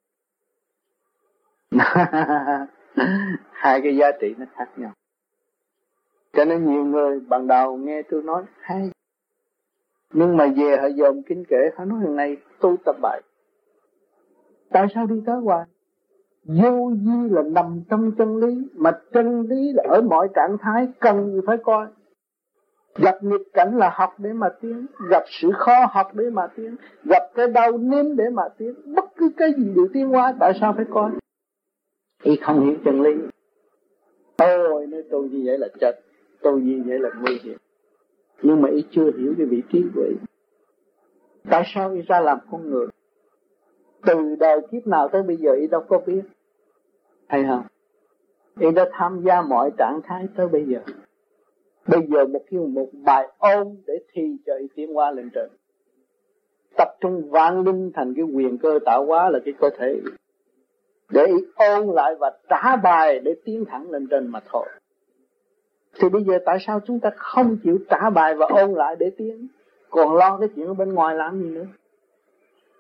Hai cái giá trị nó khác nhau. Cho nên nhiều người ban đầu nghe tôi nói hay, nhưng mà về họ dòm kinh kệ, họ nói lần này tu tập bại. Tại sao đi tới hoài? Vô vi là nằm trong chân lý, mà chân lý là ở mọi trạng thái, cần gì phải coi. Gặp nghịch cảnh là học để mà tiến, gặp sự khó học để mà tiến, gặp cái đau nếm để mà tiến, bất cứ cái gì đều tiến hóa. Tại sao phải coi? Y không hiểu chân lý. Ôi, nói tôi như vậy là chết, tôi như vậy là nguy hiểm. Nhưng mà y chưa hiểu cái vị trí của y. Tại sao y ra làm con người? Từ đời kiếp nào tới bây giờ y đâu có biết. Hay không? Y đã tham gia mọi trạng thái tới bây giờ. Bây giờ một bài ôn để thi cho y tiến hóa lên trên. Tập trung vạn linh thành cái quyền cơ tạo hóa là cái cơ thể, để y ôn lại và trả bài để tiến thẳng lên trên mà thôi. Thì bây giờ tại sao chúng ta không chịu trả bài và ôn lại để tiến, còn lo cái chuyện ở bên ngoài làm gì nữa?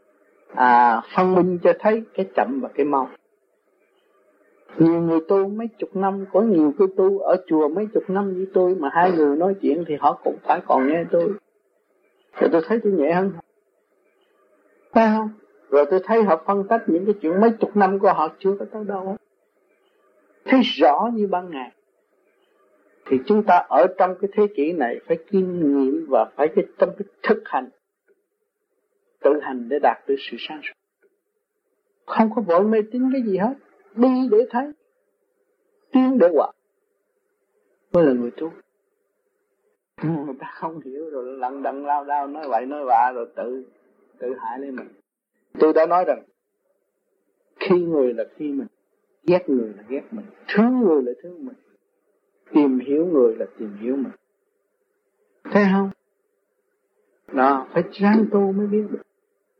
phân minh cho thấy cái chậm và cái mau. Nhiều người tu mấy chục năm, có nhiều cái tu ở chùa mấy chục năm với tôi, mà hai người nói chuyện thì họ cũng phải còn nghe tôi. Rồi tôi thấy tôi nhẹ hơn, phải không? Rồi tôi thấy họ phân tích những cái chuyện mấy chục năm của họ chưa có tới đâu, thấy rõ như ban ngày. Thì chúng ta ở trong cái thế kỷ này phải kinh nghiệm và phải trong cái thực hành, tự hành để đạt được sự sáng suốt. Không có vội mê tín cái gì hết, đi để thấy, tiến để hoạt, mới là người tu. Người ta không hiểu rồi lận đận lao đao nói vậy nói vạ rồi tự hại lên mình. Tôi đã nói rằng khi người là khi mình, ghét người là ghét mình, thương người là thương mình, tìm hiểu người là tìm hiểu mình. Thấy không? Đó, phải ráng tu mới biết được.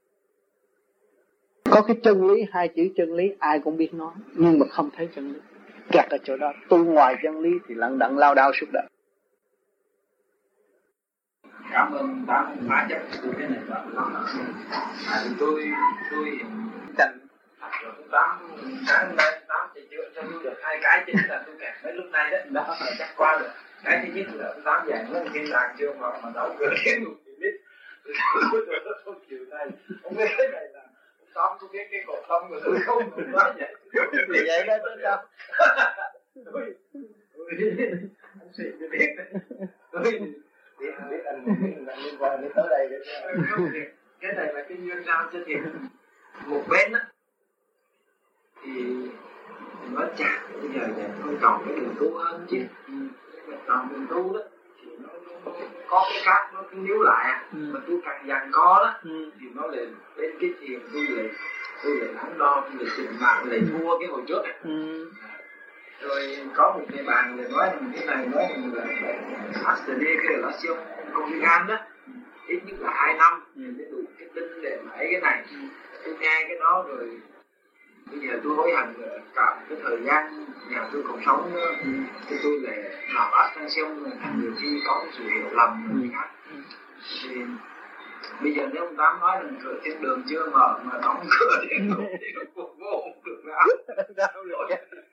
Có cái chân lý, hai chữ chân lý ai cũng biết nói, nhưng mà không thấy chân lý, kẹt ở chỗ đó. Tu ngoài chân lý thì lận đận lao đao suốt đời. Cảm ơn bạn phá chấp tôi cái này và tôi dành rồi tôi sáng nay 8 thì chưa cho tôi được 2 cái chính là tôi kẹt mấy lúc này đó là chắc qua được. Cái thứ nhất là 8 giờ nó thiên đàng chưa mà đóng cửa đến một thì biết tôi không chịu này không biết cái này là tóm tôi biết cái cổ thông mà tôi không nói vậy vì vậy đó tôi đâu tôi biết biết anh liên quan đến tới đây để cái này là cái duyên sao cho thiệt. Một bên á thì nó chả bây giờ tôi chọn cái đường tu hơn chứ, chọn đường tu đó thì nó có cái khác nó cứ níu lại mà tôi càng dằn co đó thì nó lại đến cái thiền tôi lại đắn đo, tôi lại trình mạng lại thua cái hồi trước rồi có một người bạn người nói cái này nói là HD cái relation conjugal đó ít nhất là 2 năm để đủ cái tin để mà cái này. Tôi nghe cái đó rồi bây giờ tôi hối hận cả cái thời gian nhà tôi còn sống nữa thì tôi lại làm attention thành nhiều khi có cái sự hiểu lầm người khác. Thì bây giờ nếu ông Tám nói là cửa thiên đường chưa mở mà đóng cửa thì phục vô được nào đâu rồi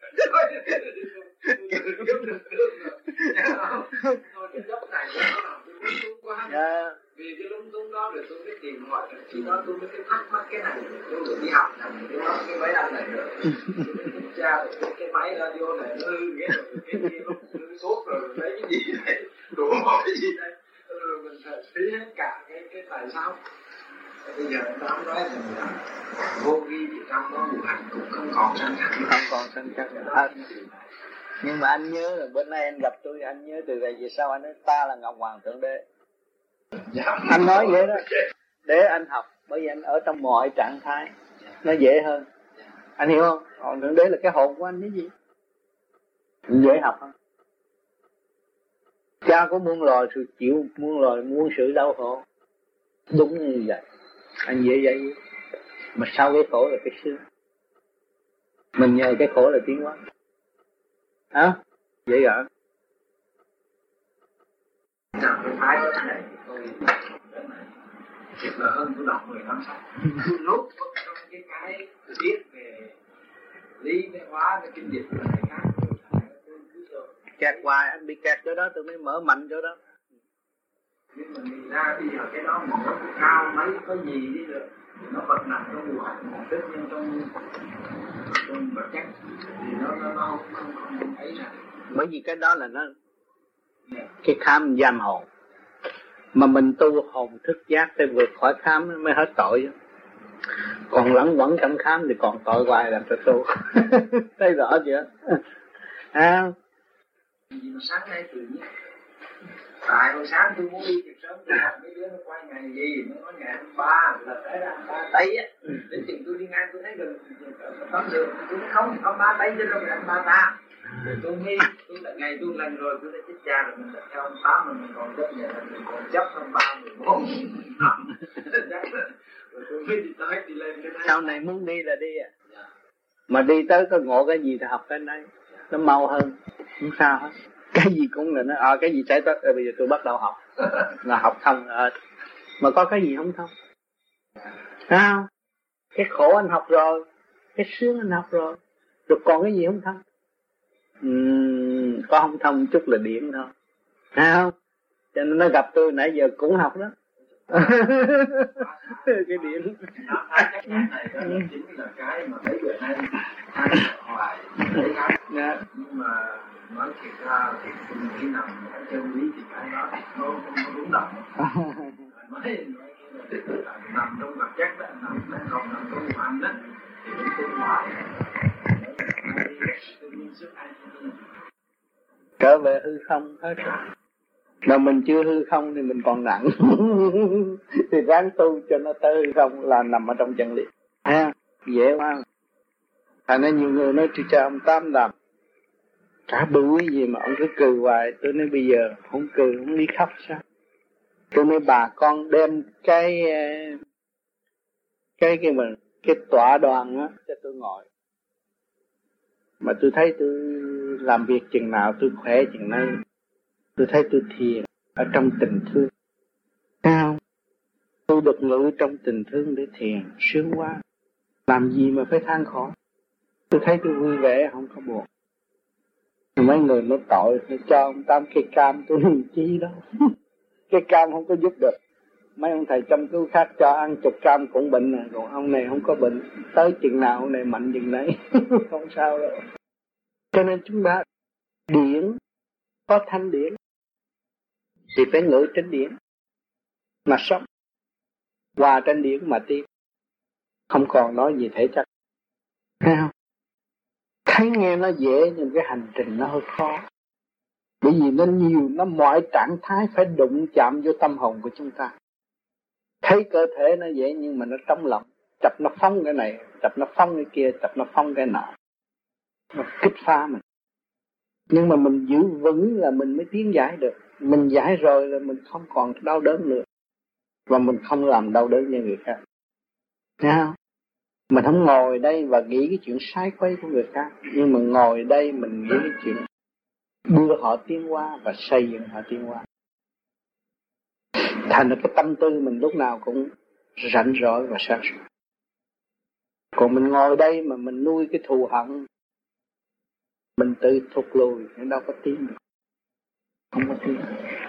thôi cái dốc này nó làm tôi lung tung quá vì cái lung tung đó rồi tôi mới tìm hỏi khi đó tôi mới thắc mắc cái này tôi được đi học này cái máy anh này nữa cha cái máy radio này nó hư nghĩa rồi cái kia nó hư sốt rồi lấy cái gì này đủ mọi cái gì đây rồi mình phải thấy hết cả cái tại sao bây giờ người ta nói rằng là vô vi thì trong đó ngũ hành cũng không còn sanh khắc nhưng mà anh nhớ là bữa nay anh gặp tôi, anh nhớ từ ngày về sau anh nói ta là Ngọc Hoàng Thượng Đế. Anh nói vậy đó để anh học, bởi vì anh ở trong mọi trạng thái nó dễ hơn, anh hiểu không? Còn Thượng Đế là cái hồn của anh cái gì dễ học không? Cha có muôn loài sự chịu muôn loài muôn sự đau khổ, đúng như vậy anh dễ vậy mà sau cái khổ là cái sướng, mình nhờ cái khổ là tiến hóa hả? Vậy hả? Trong cái phái đó này tôi thiệt là hơn tôi đọc 10 năm sau lúc trong cái biết về lý về hóa về kinh dịch là cái khác kẹt hoài, anh bị kẹt chỗ đó tôi mới mở mạnh chỗ đó. Nhưng mà nhìn ra bây giờ cái đó mà nó cao mấy có gì đi được nó vật nằm trong ngũ hành tất nhiên trong vật chất thì nó không thấy ra. Bởi vì cái đó là nó cái khám giam hồn, mà mình tu hồn thức giác để vượt khỏi khám mới hết tội. Còn lẫn quẩn trong khám thì còn tội hoài làm cho tu. Thấy rõ chưa? Vì mà sáng nay tự nhiên tại hồi sáng tôi muốn đi kịp sớm tôi hỏi mấy đứa nó quay ngày gì nó nói ngày 23 là tới là 23 Tây á đến chừng tôi đi ngang tôi thấy gần tấm đường tôi nói không 23 Tây chứ đâu phải 23 ta tôi nghi tôi là ngày tôi lần rồi tôi đã chết cha rồi mình đã theo ông Tám mình còn chấp nhận mình còn chấp ông 3 14 rồi tôi mới đi tới đi lên cái này sau này muốn đi là đi mà đi tới có ngộ cái gì thì học cái này nó mau hơn không sao hết. Cái gì cũng là nó cái gì xảy tới bây giờ tôi bắt đầu học là học thông mà có cái gì không thông sao Cái khổ anh học rồi, cái sướng anh học rồi, rồi còn cái gì không thông? Có không thông chút là điển thôi, thấy không? Cho nên nó gặp tôi nãy giờ cũng học đó. Cái điển này đó chính là cái mà mấy người hay hoài để ngắm, nhưng mà nói thiệt ra thì không cái nào mà chân lý thì cái đó nó đúng đâu. Mấy nằm trong vật chất đó, nằm không nằm trong hoàn đó thì cũng tương hoài. Trở về hư không hết rồi. Mà mình chưa hư không thì mình còn nặng. Thì ráng tu cho nó tới hư không là nằm ở trong chân lý. Dễ quá. Thành ra nhiều người nói cha ông Tám làm cả buổi gì mà ông cứ cười hoài. Tôi nói bây giờ không cười không đi khóc sao? Tôi nói bà con đem cái tọa đoàn á cho tôi ngồi. Mà tôi thấy tôi làm việc chừng nào tôi khỏe chừng nay. Tôi thấy tôi thiền ở trong tình thương. Thấy không? Tôi được ngự trong tình thương để thiền, sướng quá. Làm gì mà phải than khổ. Tôi thấy tôi vui vẻ, không có buồn. Mấy người nói tội, nó cho ông Tám cây cam, tôi làm chi đâu. Cây cam không có giúp được. Mấy ông thầy chăm cứu khác cho ăn chục cam cũng bệnh rồi, còn ông này không có bệnh. Tới chừng nào ông này mạnh chừng nấy. Không sao đâu. Cho nên chúng ta điển, có thanh điển thì phải ngự trên điển mà sống, hòa trên điển mà tiến, không còn nói gì thể chất. Thấy không? Thấy nghe nó dễ nhưng cái hành trình nó hơi khó, bởi vì nó nhiều, nó mọi trạng thái phải đụng chạm vô tâm hồn của chúng ta. Thấy cơ thể nó dễ nhưng mà nó trống lỏng, chập nó phóng cái này, chập nó phóng cái kia, chập nó phóng cái nọ, nó kích phá mình. Nhưng mà mình giữ vững là mình mới tiến giải được. Mình giải rồi là mình không còn đau đớn nữa, và mình không làm đau đớn cho người khác. Thấy không? Mình không ngồi đây và nghĩ cái chuyện sai quấy của người khác, nhưng mà ngồi đây mình nghĩ cái chuyện đưa họ tiến hóa và xây dựng họ tiến hóa. Thành ra cái tâm tư mình lúc nào cũng rảnh rỗi và sáng suốt. Còn mình ngồi đây mà mình nuôi cái thù hận, mình tự thụt lùi, nó đâu có tiến được. Không có tiến.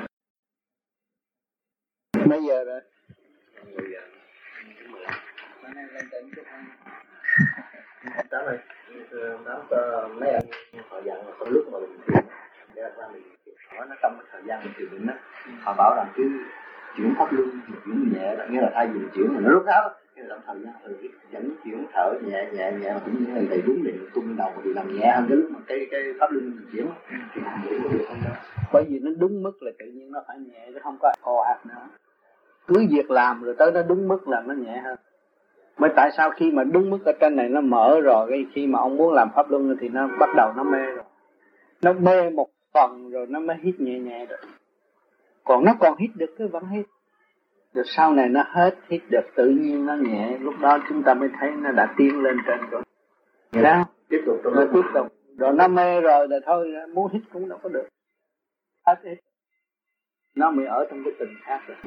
Mấy giờ rồi? 10 giờ. Hôm nay lên tỉnh chút không? Tám ơi, tám mấy anh họ dặn là trong lúc mà mình thiền, để ra mình hỏi nó trong cái thời gian mình thiền định á, họ bảo rằng cứ chuyển pháp luân, chuyển nhẹ, nghĩa là thay vì chuyển mà nó rút ráo, cái là trong thời gian thì vẫn chuyển thở nhẹ nhẹ mà cũng như là thầy đúng định tung đầu thì làm nhẹ hơn cái lúc mà cái pháp luân mình chuyển thì làm vậy có được không đó? Bởi vì nó đúng mức là tự nhiên nó phải nhẹ chứ không có ồ ạt nữa. Cứ việc làm rồi tới nó đúng mức là nó nhẹ hơn. Mới tại sao khi mà đúng mức ở trên này nó mở rồi, cái khi mà ông muốn làm pháp luân thì nó bắt đầu nó mê rồi. Nó mê một phần rồi nó mới hít nhẹ nhẹ được. Còn nó còn hít được cứ vẫn hít. Rồi sau này nó hết hít được tự nhiên nó nhẹ. Lúc đó chúng ta mới thấy nó đã tiến lên trên rồi. Đó, tiếp tục. Rồi nó mê rồi là thôi, muốn hít cũng đâu có được. Hết hít. Nó mới ở trong cái tình khác rồi.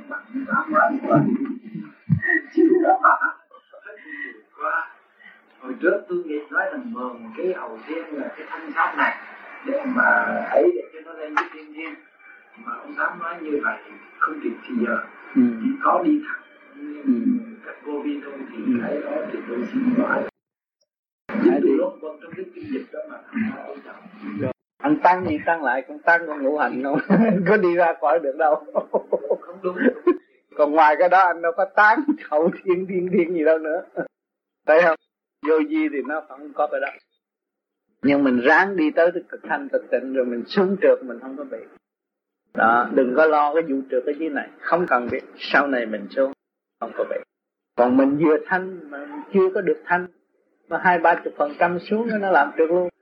Hồi trước tôi nghĩ nói là mừng cái hầu tiên là cái thanh sóc này để mà ấy để cho nó lên cái thiên nhiên, mà ông Tám nói như vậy không kịp thì giờ chỉ có đi thẳng các cô vi thôi thì cái đó thì tôi xin nói chỉ lúc vâng trong cái kinh dịch đó mà không trọng. Anh tăng gì tăng lại, con tăng con ngũ hành không có đi ra khỏi được đâu. Không đúng. Còn ngoài cái đó anh đâu có tán hậu thiên gì đâu nữa. Thấy không? Vô gì thì nó không có cái đó. Nhưng mình ráng đi tới cái cực thanh cực tịnh rồi mình xuống trượt mình không có bị. Đó, đừng có lo cái vụ trượt cái dưới này, không cần biết. Sau này mình xuống không có bị. Còn mình vừa thanh mà chưa có được thanh, mà 20-30% xuống nó làm trượt luôn.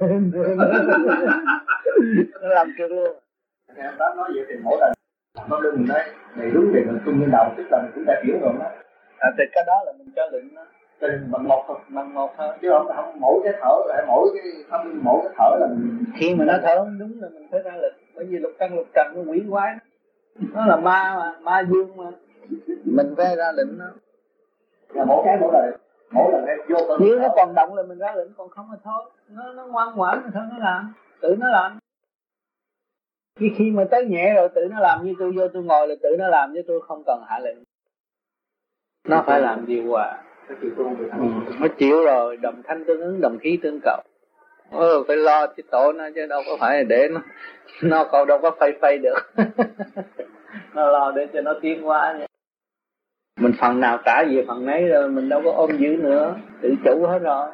Nó làm trượt luôn. Em Tám nói vậy thì mỗi lần nó đưa mình đấy, này đúng thì mình tung lên đầu, tức là mình cũng đã chuyển rồi đó. Thì cái đó là mình cho định đó. Cho nên bằng một thôi, chứ không mỗi cái thở lại mỗi cái thở là mình... Khi mà nó thở không đúng là mình phải ra lực, bởi vì lục căn lục trần nó quỷ quái, nó là ma mà, ma dương mà, mình phải ra định nó. là mỗi lần em vô con nếu nó còn động là mình ra lệnh, còn không là thôi, nó ngoan ngoãn thì thôi nó làm, tự nó làm. Khi mà tới nhẹ rồi tự nó làm, như tôi vô tôi ngồi là tự nó làm, chứ tôi không cần hạ lệnh. Nó phải làm điều hòa. Nó chịu rồi, đồng thanh tương ứng, đồng khí tương cầu. Phải lo cái tổ nó chứ đâu có phải để nó còn đâu có phây được. Nó lo để cho nó tiến hóa nha. Mình phần nào trả về phần nấy rồi, mình đâu có ôm giữ nữa, tự chủ hết rồi.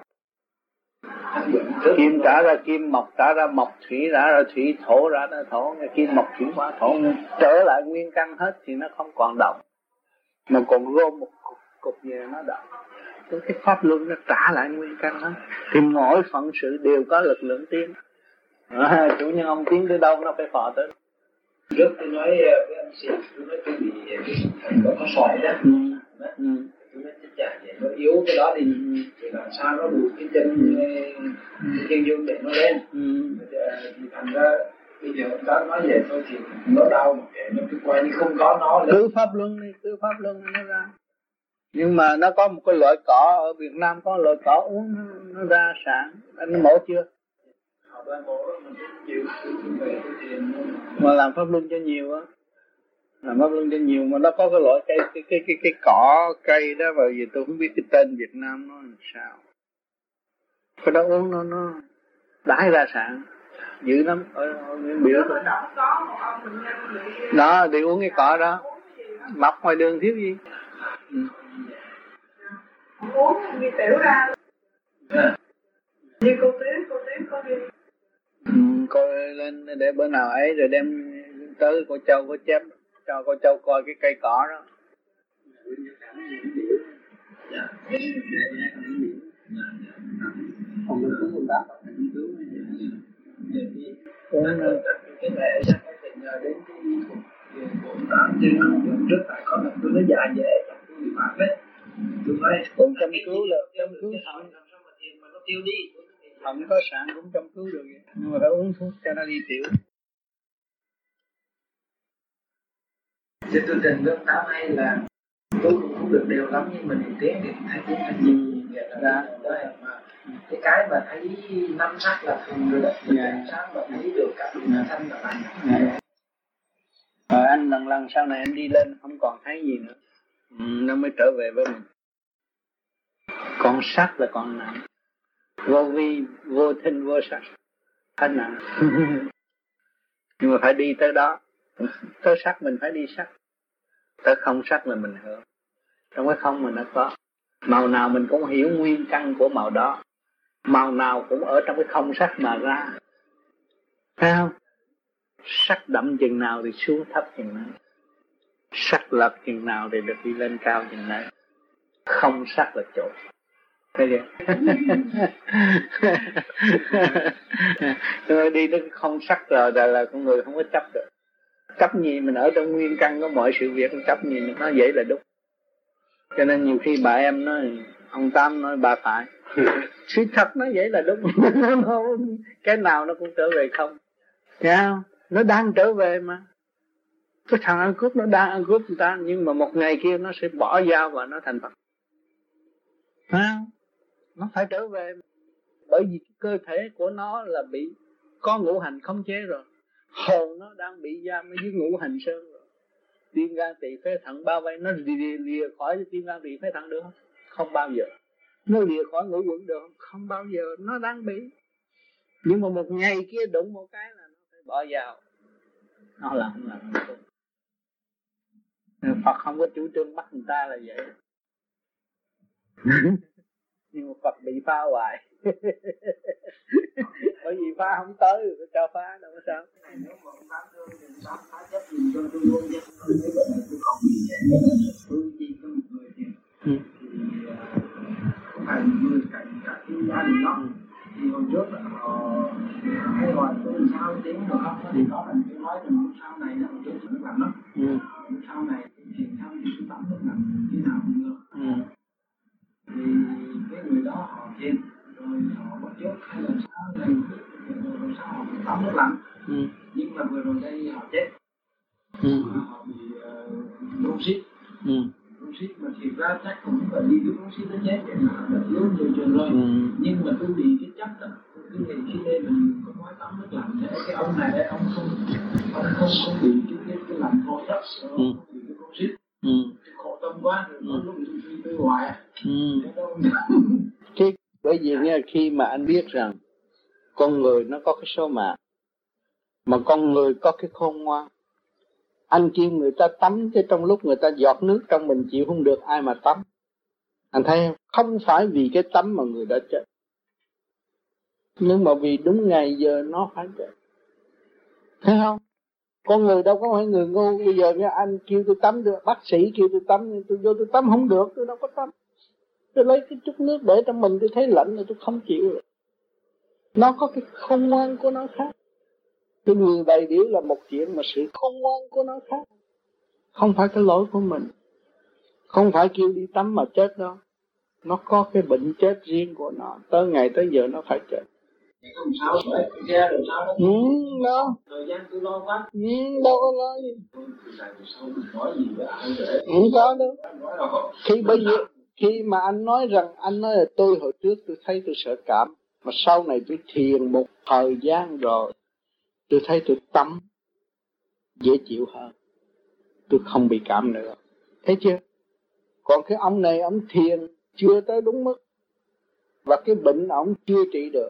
Kim trả ra kim, mộc trả ra mộc, thủy trả ra thủy, thổ trả ra thổ, kim mộc thủy hóa thổ, trở lại nguyên căn hết thì nó không còn động, mà còn gom một cục về nó động. Cái pháp luân nó trả lại nguyên căn hết, thì mỗi phận sự đều có lực lượng tiến. Chủ nhân ông tiến tới đâu nó phải phò tới. Trước tôi nói với anh Sĩ, tôi nói tôi bị thành có sỏi đó. Tôi nói chắc chắn vậy, nó yếu cái đó thì làm sao nó đủ cái chân dương để nó lên. Thì thành ra bây giờ ông ta nói vậy thôi thì nó đau một cái, nó cứ quay như không có nó lên. Cứ pháp luân đi, cứ pháp luân nó ra. Nhưng mà nó có một cái loại cỏ ở Việt Nam, có loại cỏ uống nó ra sản. Anh mổ chưa? Mà làm pháp luân cho nhiều á, làm pháp luân cho nhiều, mà nó có cái loại cái cỏ cây đó, mà giờ tôi không biết cái tên Việt Nam nó làm sao. Cái đó uống nó đãi ra sản dữ lắm. Ở miền biển đó đi uống cái cỏ đó, mập ngoài đường thiếu gì. Uống như tiểu ra. Như cô Tuyến có đi. Coi lên để bữa nào ấy rồi đem tới cô Châu, cô chép cho cô Châu coi cái cây cỏ đó. không được cứu người ta, cứu cái này chắc phải nhờ đến cái bộ tám chứ không trước tại có lần tôi nói dạ dễ trong cái bị phạt đấy. Tôi nói cũng chăm cứu là chăm cứu thận làm sao mà tiền mà nó tiêu đi. Thận có sạn cũng chăm cứu được vậy. Nhưng mà phải uống thuốc cho nó đi tiểu. Chứ tôi trình với ông Tám hay là tôi cũng không được đều lắm, nhưng mà niệm tiếng thì thấy cũng thành gì ra mà cái mà thấy năm sắc là thường rồi đó, sáng mà thấy được cả thanh là lành. Rồi anh lần sau này anh đi lên không còn thấy gì nữa, nó mới trở về với mình. Còn sắc là còn nặng, vô vi vô thinh vô sắc hết nặng. Nhưng mà phải đi tới đó, tới sắc mình phải đi sắc, tới không sắc là mình hưởng. Trong cái không mình nó có màu nào mình cũng hiểu nguyên căn của màu đó, màu nào cũng ở trong cái không sắc mà ra, thấy không? Sắc đậm chừng nào thì xuống thấp chừng nào, sắc lật chừng nào thì được đi lên cao chừng nào. Không sắc là chỗ, thấy chưa? Rồi đi đến không sắc rồi là con người không có chấp được. Chấp gì mình ở trong nguyên căn của mọi sự việc, chấp gì nó dễ là đúng. Cho nên nhiều khi bà em nói, ông Tám nói bà phải. Sự thật nó vậy là đúng. Cái nào nó cũng trở về không. Thấy không? Nó đang trở về mà. Cái thằng ăn cướp nó đang ăn cướp người ta, nhưng mà một ngày kia nó sẽ bỏ dao và nó thành Phật. Thấy không? Nó phải trở về. Bởi vì cơ thể của nó là bị có ngũ hành khống chế rồi. Hồn nó đang bị giam ở dưới ngũ hành sơn rồi. Tim gan tỳ phế thận bao vây, nó lìa khỏi tim gan tỳ phế thận được không? Không bao giờ. Nó lìa khỏi ngũ quẩn được không? Không bao giờ. Nó đang bị. Nhưng mà một ngày kia đụng một cái là nó phải bỏ vào. Nó làm không làm không. Phật không có chủ trương bắt người ta là vậy. Nhưng mà Phật bị phá hoài. Bởi vì phá không tới rồi cho phá đâu có sao. Nếu mà ông Tám thương thì ông Tám phá chấp gì cho tôi luôn chứ. Tôi thấy vậy là tôi không bị vậy. Tôi chỉ có một người thì không phải một người cả cái gia đình đó. Thì hồi trước là họ hay hỏi tôi sao tiếng được không, thì đó là tôi nói là sau này là hồi trước nó làm lắm. Sau này thì sau thì tôi tắm nó làm thế nào cũng được. Thì cái người đó họ thiền rồi họ bắt chước hay làm sao này rồi sao họ tắm nước lạnh. Nhưng mà vừa rồi đây họ chết. Họ bị oxy xít mà thiệt ra chắc cũng phải đi cái con xít nó chết vậy mà nó yếu nhiều trường rồi. Nhưng mà tôi bị cái chấp đó, cái ngày khi đây mình có nói tắm nước lạnh cái ông này đấy, ông không bị cái lạnh thôi đó, không bị cái con xít. Khổ tâm quá rồi nó lúc tôi hoài. Cái bởi vì nghe khi mà anh biết rằng con người nó có cái số mạng, mà con người có cái khôn ngoan. Anh kêu người ta tắm, chứ trong lúc người ta giọt nước trong mình chịu không được, ai mà tắm. Anh thấy không? Không phải vì cái tắm mà người đã chết, nhưng mà vì đúng ngày giờ nó phải chết. Thấy không? Con người đâu có phải người ngu. Bây giờ nghe anh kêu tôi tắm được, bác sĩ kêu tôi tắm, nhưng tôi vô tôi tắm không được, tôi đâu có tắm. Tôi lấy cái chút nước để trong mình, tôi thấy lạnh rồi tôi không chịu được. Nó có cái khôn ngoan của nó khác. Cái người đầy điểu là một chuyện, mà sự khôn ngoan của nó khác. Không phải cái lỗi của mình, không phải kêu đi tắm mà chết đâu. Nó có cái bệnh chết riêng của nó, tới ngày tới giờ nó phải chết. Không sao vậy, ra rồi sao đó. Đó. Thời gian tôi lo quá. Đâu có lo gì. Nói gì với ai vậy? Không có đâu. Khi bây giờ, khi mà anh nói rằng, anh nói là tôi hồi trước tôi thấy tôi sợ cảm, mà sau này tôi thiền một thời gian rồi, tôi thấy tôi tắm dễ chịu hơn, tôi không bị cảm nữa. Thấy chưa? Còn cái ông này ông thiền chưa tới đúng mức, và cái bệnh ông chưa trị được,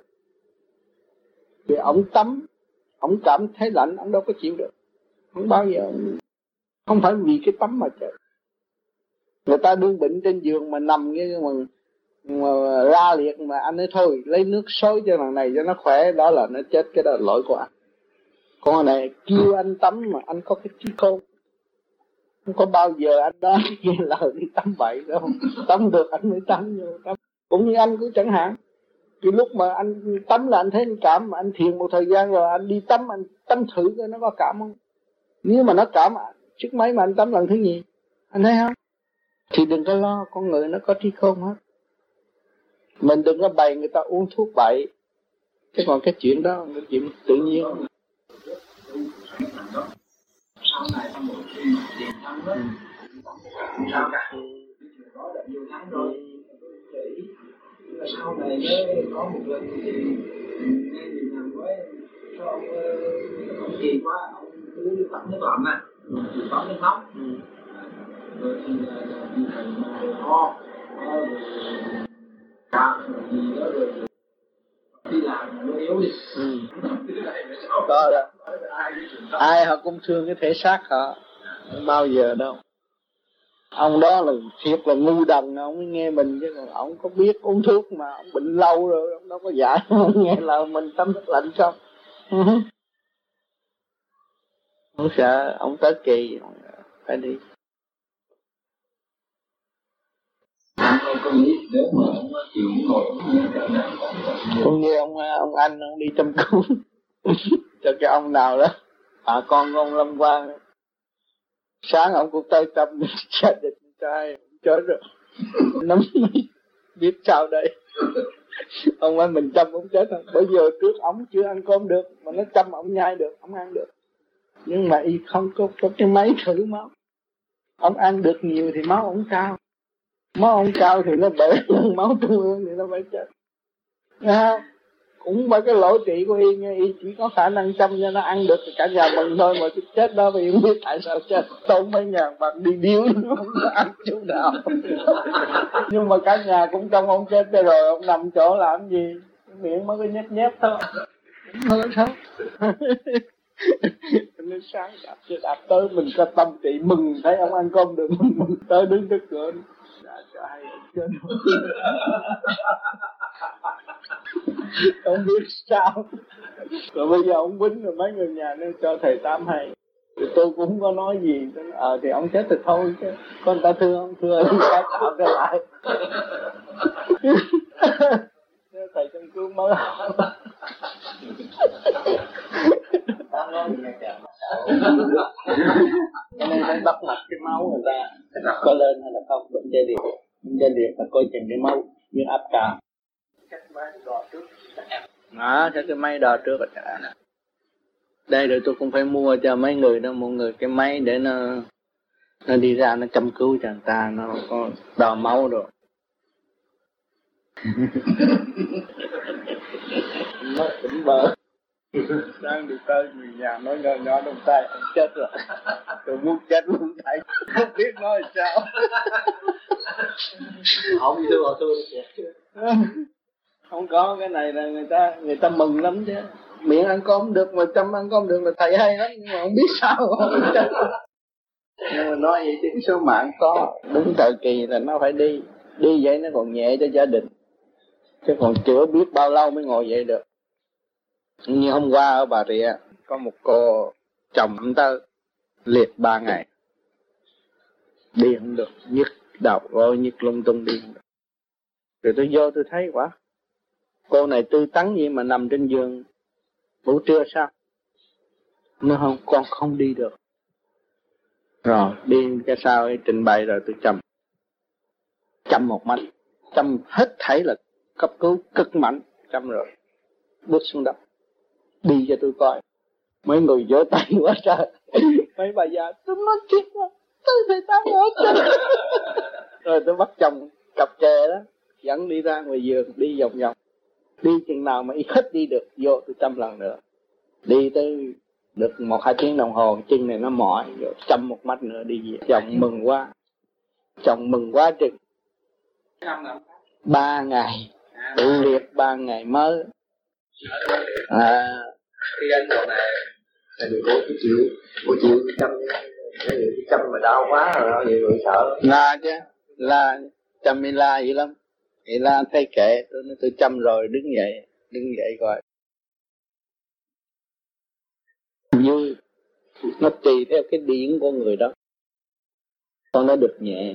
thì ông tắm, ông cảm thấy lạnh, ông đâu có chịu được. Không bao giờ. Không phải vì cái tắm mà chết. Người ta đương bệnh trên giường mà nằm như mà ra liệt, mà anh ấy thôi lấy nước xối cho thằng này cho nó khỏe, đó là nó chết. Cái đó là lỗi của anh. Con này kêu anh tắm mà anh có cái trí khôn, không có bao giờ anh đó nghe lời đi tắm bậy đâu. Tắm được anh mới tắm vô tắm. Cũng như anh cũng chẳng hạn, cái lúc mà anh tắm là anh thấy anh cảm, mà anh thiền một thời gian rồi anh đi tắm, anh tắm thử coi nó có cảm không. Nếu mà nó cảm, trước mấy mà anh tắm lần thứ nhì, anh thấy không? Thì đừng có lo, con người nó có trí khôn hết. Mình đừng có bày người ta uống thuốc bậy. Chứ còn cái chuyện đó là chuyện tự nhiên. Sau này một khi mà tiền thắng đó, không sao cả. Có đã nhiều tháng rồi, chỉ là sau này mới có một lần thì nghe mình làm với cho ông kỳ quá, ông cứ đi tắm nước lạnh à, tắm nước nóng, rồi thì bị thành ho, rồi gì đó, rồi đi làm nó yếu đi. Có đó. Ai họ cũng thương cái thể xác họ, không bao giờ đâu. Ông đó là thiệt là ngu đần, ông mới nghe mình, chứ còn ông có biết uống thuốc mà ông bệnh lâu rồi, ông đâu có giải. Ông nghe là mình tắm nước lạnh không. Không sợ, ông tới kỳ phải đi. Cũng như ông anh ông đi chăm cứu cho cái ông nào đó, con ông Lâm Quang, sáng ông cũng tới chăm gia đình trai chết rồi. Nó biết sao đây. Ông nói mình chăm ông chết rồi. Bởi giờ trước ông chưa ăn cơm được, mà nó chăm ông nhai được, ông ăn được. Nhưng mà y không có cái máy thử máu. Ông ăn được nhiều thì máu ông cao. Máu ông cao thì nó bể, máu trung ương thì nó phải chết. Cũng bởi cái lỗi trị của y nghe, y chỉ có khả năng chăm cho nó ăn được thì cả nhà mừng thôi, mà cái chết đó vì không biết tại sao chết. Tốn mấy ngàn bạc đi điếu nó không có ăn chút nào. Nhưng mà cả nhà cũng trong ông chết rồi, ông nằm chỗ làm gì, cái miệng mới có nhét nhét thôi, cũng hơn sao. Nó sáng đạp tới mình có tâm trị mừng thấy ông ăn cơm được, mình tới đứng trước cửa cho hay chết rồi. Không biết sao. Rồi bây giờ ông Bính rồi mấy người nhà nó cho thầy Tám hay, thì tôi cũng không có nói gì. Thì ông chết thì thôi chứ con ta thương không thương thì phải tạo ra lại. Thầy trong cứu mới. Cho nên phải bắt mạch cái máu người ta có lên hay là không. Bệnh dây liệt là coi chừng cái máu huyết áp cao. Chắc cái máy đo trước rồi trả. Đây rồi tôi cũng phải mua cho mấy người đó, một người cái máy để nó Nó đi ra nó chăm cứu cho người ta, nó có đo máu rồi. Nó tỉnh bờ. Đang đi tới người nhà nói nhỏ trong tay anh chết rồi. Tôi muốn chết luôn thầy, không biết nói sao. Không đi thương họ thương chứ. Không có cái này là người ta mừng lắm chứ. Miệng ăn cơm được mà chăm ăn cơm được là thầy hay lắm, nhưng mà không biết sao. Nhưng mà nói vậy chứ số mạng có, đúng thời kỳ là nó phải đi. Đi vậy nó còn nhẹ cho gia đình, chứ còn chữa biết bao lâu mới ngồi vậy được. Như hôm qua ở Bà Rịa có một cô chồng tới liệt 3 ngày, đi không được, nhức đầu rồi nhức lung tung đi không được. Rồi tôi vô tôi thấy quá, cô này tươi tắn gì mà nằm trên giường ngủ trưa sao? Nó không, con không đi được. Rồi đi cái sau trình bày rồi tôi châm một mạch, châm hết thảy là cấp cứu cực mạnh, châm rồi bước xuống đất đi cho tôi coi. Mấy người vỗ tay quá trời. Mấy bà già tôi nói chết rồi, tôi thầy ta ở chân. Rồi tôi bắt chồng cặp kè đó dẫn đi ra ngoài giường, đi vòng vòng, đi chừng nào mà hết đi được vô tôi châm lần nữa. Đi tới được 1-2 tiếng đồng hồ, chân này nó mỏi rồi châm một mạch nữa đi về. Chồng mừng quá chừng 3 ngày tự liệt 3 ngày mới. Khi anh đầu này là người cô chịu chăm mà đau quá rồi người sợ. La chứ, la chăm mi la vậy lắm. Thì la thấy kệ, tôi chăm rồi đứng dậy coi. Vui, nó tùy theo cái điển của người đó, con nó được nhẹ.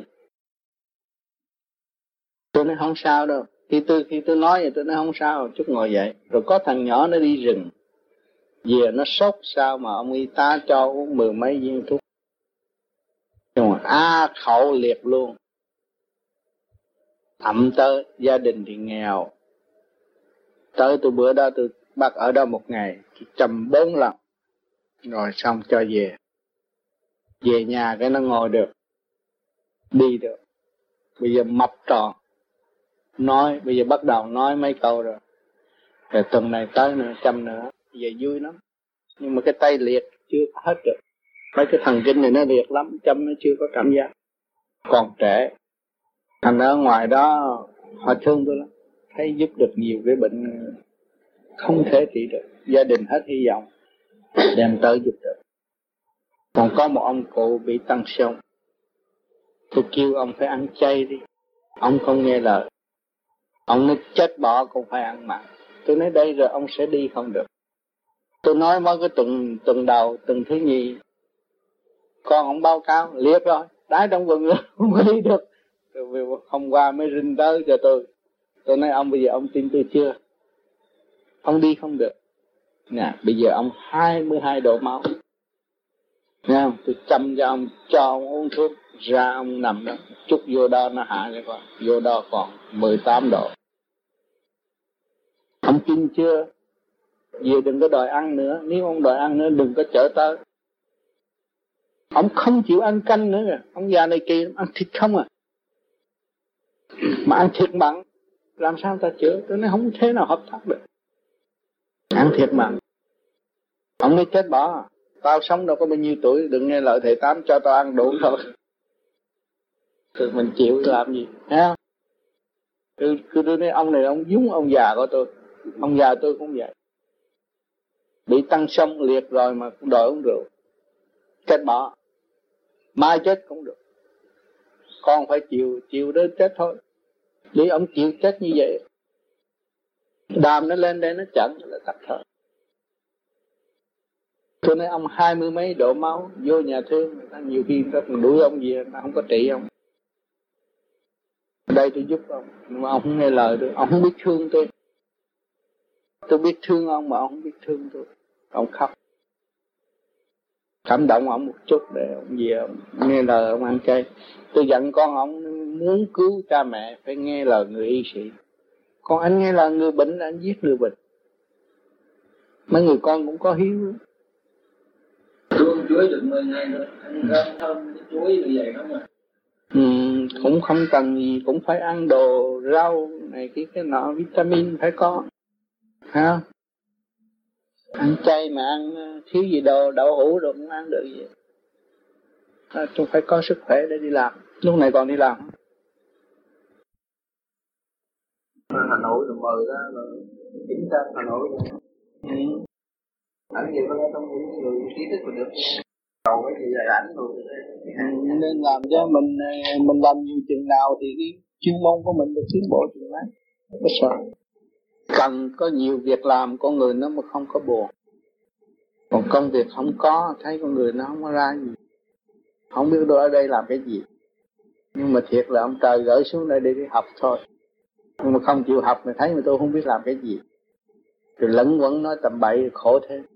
Tôi nói không sao đâu. Khi tôi nói vậy tôi nói không sao, chút ngồi dậy. Rồi có thằng nhỏ nó đi rừng, về nó sốt sao mà ông y tá cho uống 10 mấy viên thuốc. Nhưng mà khẩu liệt luôn. Ẩm tới, gia đình thì nghèo. Tới tôi bữa đó tôi bắt ở đó 1 ngày, châm 4 lần. Rồi xong cho về. Về nhà cái nó ngồi được, đi được. Bây giờ mập tròn. Nói, bây giờ bắt đầu nói mấy câu rồi. Rồi tuần này tới nữa, chăm nữa. Bây giờ vui lắm. Nhưng mà cái tay liệt chưa hết được. Mấy cái thần kinh này nó liệt lắm, chăm nó chưa có cảm giác. Còn trẻ. Thành ở ngoài đó họ thương tôi lắm. Thấy giúp được nhiều cái bệnh không thể trị được. Gia đình hết hy vọng, đem tới giúp được. Còn có một ông cụ bị tăng xông. Tôi kêu ông phải ăn chay đi. Ông không nghe lời. Ông nói chết bỏ cũng phải ăn mặn. Tôi nói đây rồi ông sẽ đi không được. Tôi nói mới cái tuần đầu, tuần thứ nhì, con ông báo cáo liệt rồi, đái trong vườn rồi, không có đi được. Rồi hôm qua mới rinh tới cho tôi. Tôi nói ông bây giờ ông tin tôi chưa? Ông đi không được. Nè, bây giờ ông 22 độ máu. Nghe không? Tôi chăm cho ông uống thuốc, ra ông nằm đó, chút vô đo nó hạ cho con, vô đo còn 18 độ. Ông tin chưa? Về đừng có đòi ăn nữa, nếu ông đòi ăn nữa đừng có chở tới. Ông không chịu ăn canh nữa kìa, ông già này kỳ ăn thịt không à. Mà ăn thịt mặn, làm sao ta chữa? Tôi nói không thế nào hợp tác được. Ăn thịt mặn. Ông nói chết bỏ, tao sống đâu có bao nhiêu tuổi, đừng nghe lời thầy Tám cho tao ăn đủ thôi. Thì mình chịu làm gì, thấy không? Tôi nói ông này ông giống ông già của tôi. Ông già tôi cũng vậy. Bị tăng xông liệt rồi mà cũng đòi uống rượu. Chết bỏ. Mai chết cũng được. Con phải chịu đến chết thôi. Vì ông chịu chết như vậy. Đàm nó lên đây nó chặn là tắt thở. Tôi nói ông 20 mấy độ máu vô nhà thương, người ta nhiều khi người ta đuổi ông về, người ta không có trị ông. Ở đây tôi giúp ông, nhưng mà ông không nghe lời tôi, ông không biết thương tôi. Tôi biết thương ông mà ông không biết thương tôi. Ông khóc. Cảm động ông một chút để ông về ông nghe lời ông ăn chay. Tôi dặn con ông muốn cứu cha mẹ phải nghe lời người y sĩ. Còn anh nghe lời người bệnh là anh giết người bệnh. Mấy người con cũng có hiếu. Luôn chuối được 10 ngày rồi, ăn cơm thơm chuối như vậy không à. Cũng không cần gì, cũng phải ăn đồ rau này cái nọ, vitamin phải có, ha. Ăn chay mà ăn thiếu gì đồ đậu hũ rồi cũng ăn được gì. Chúng phải có sức khỏe để đi làm. Lúc này còn đi làm. Hà Nội rồi mời ra rồi kiểm tra Hà Nội rồi. Ảnh nhiều hơn trong những người trí thức của được. Cầu cái gì vậy ảnh rồi. Nên làm cho mình làm nhiều chừng nào thì cái chuyên môn của mình được tiến bộ chừng đấy. Không có sợ. Cần có nhiều việc làm con người nó mà không có buồn. Còn công việc không có, thấy con người nó không có ra gì. Không biết tôi ở đây làm cái gì. Nhưng mà thiệt là ông trời gửi xuống đây để đi học thôi. Nhưng mà không chịu học thì thấy mà tôi không biết làm cái gì. Rồi lẫn quẩn nói tầm bậy khổ thế.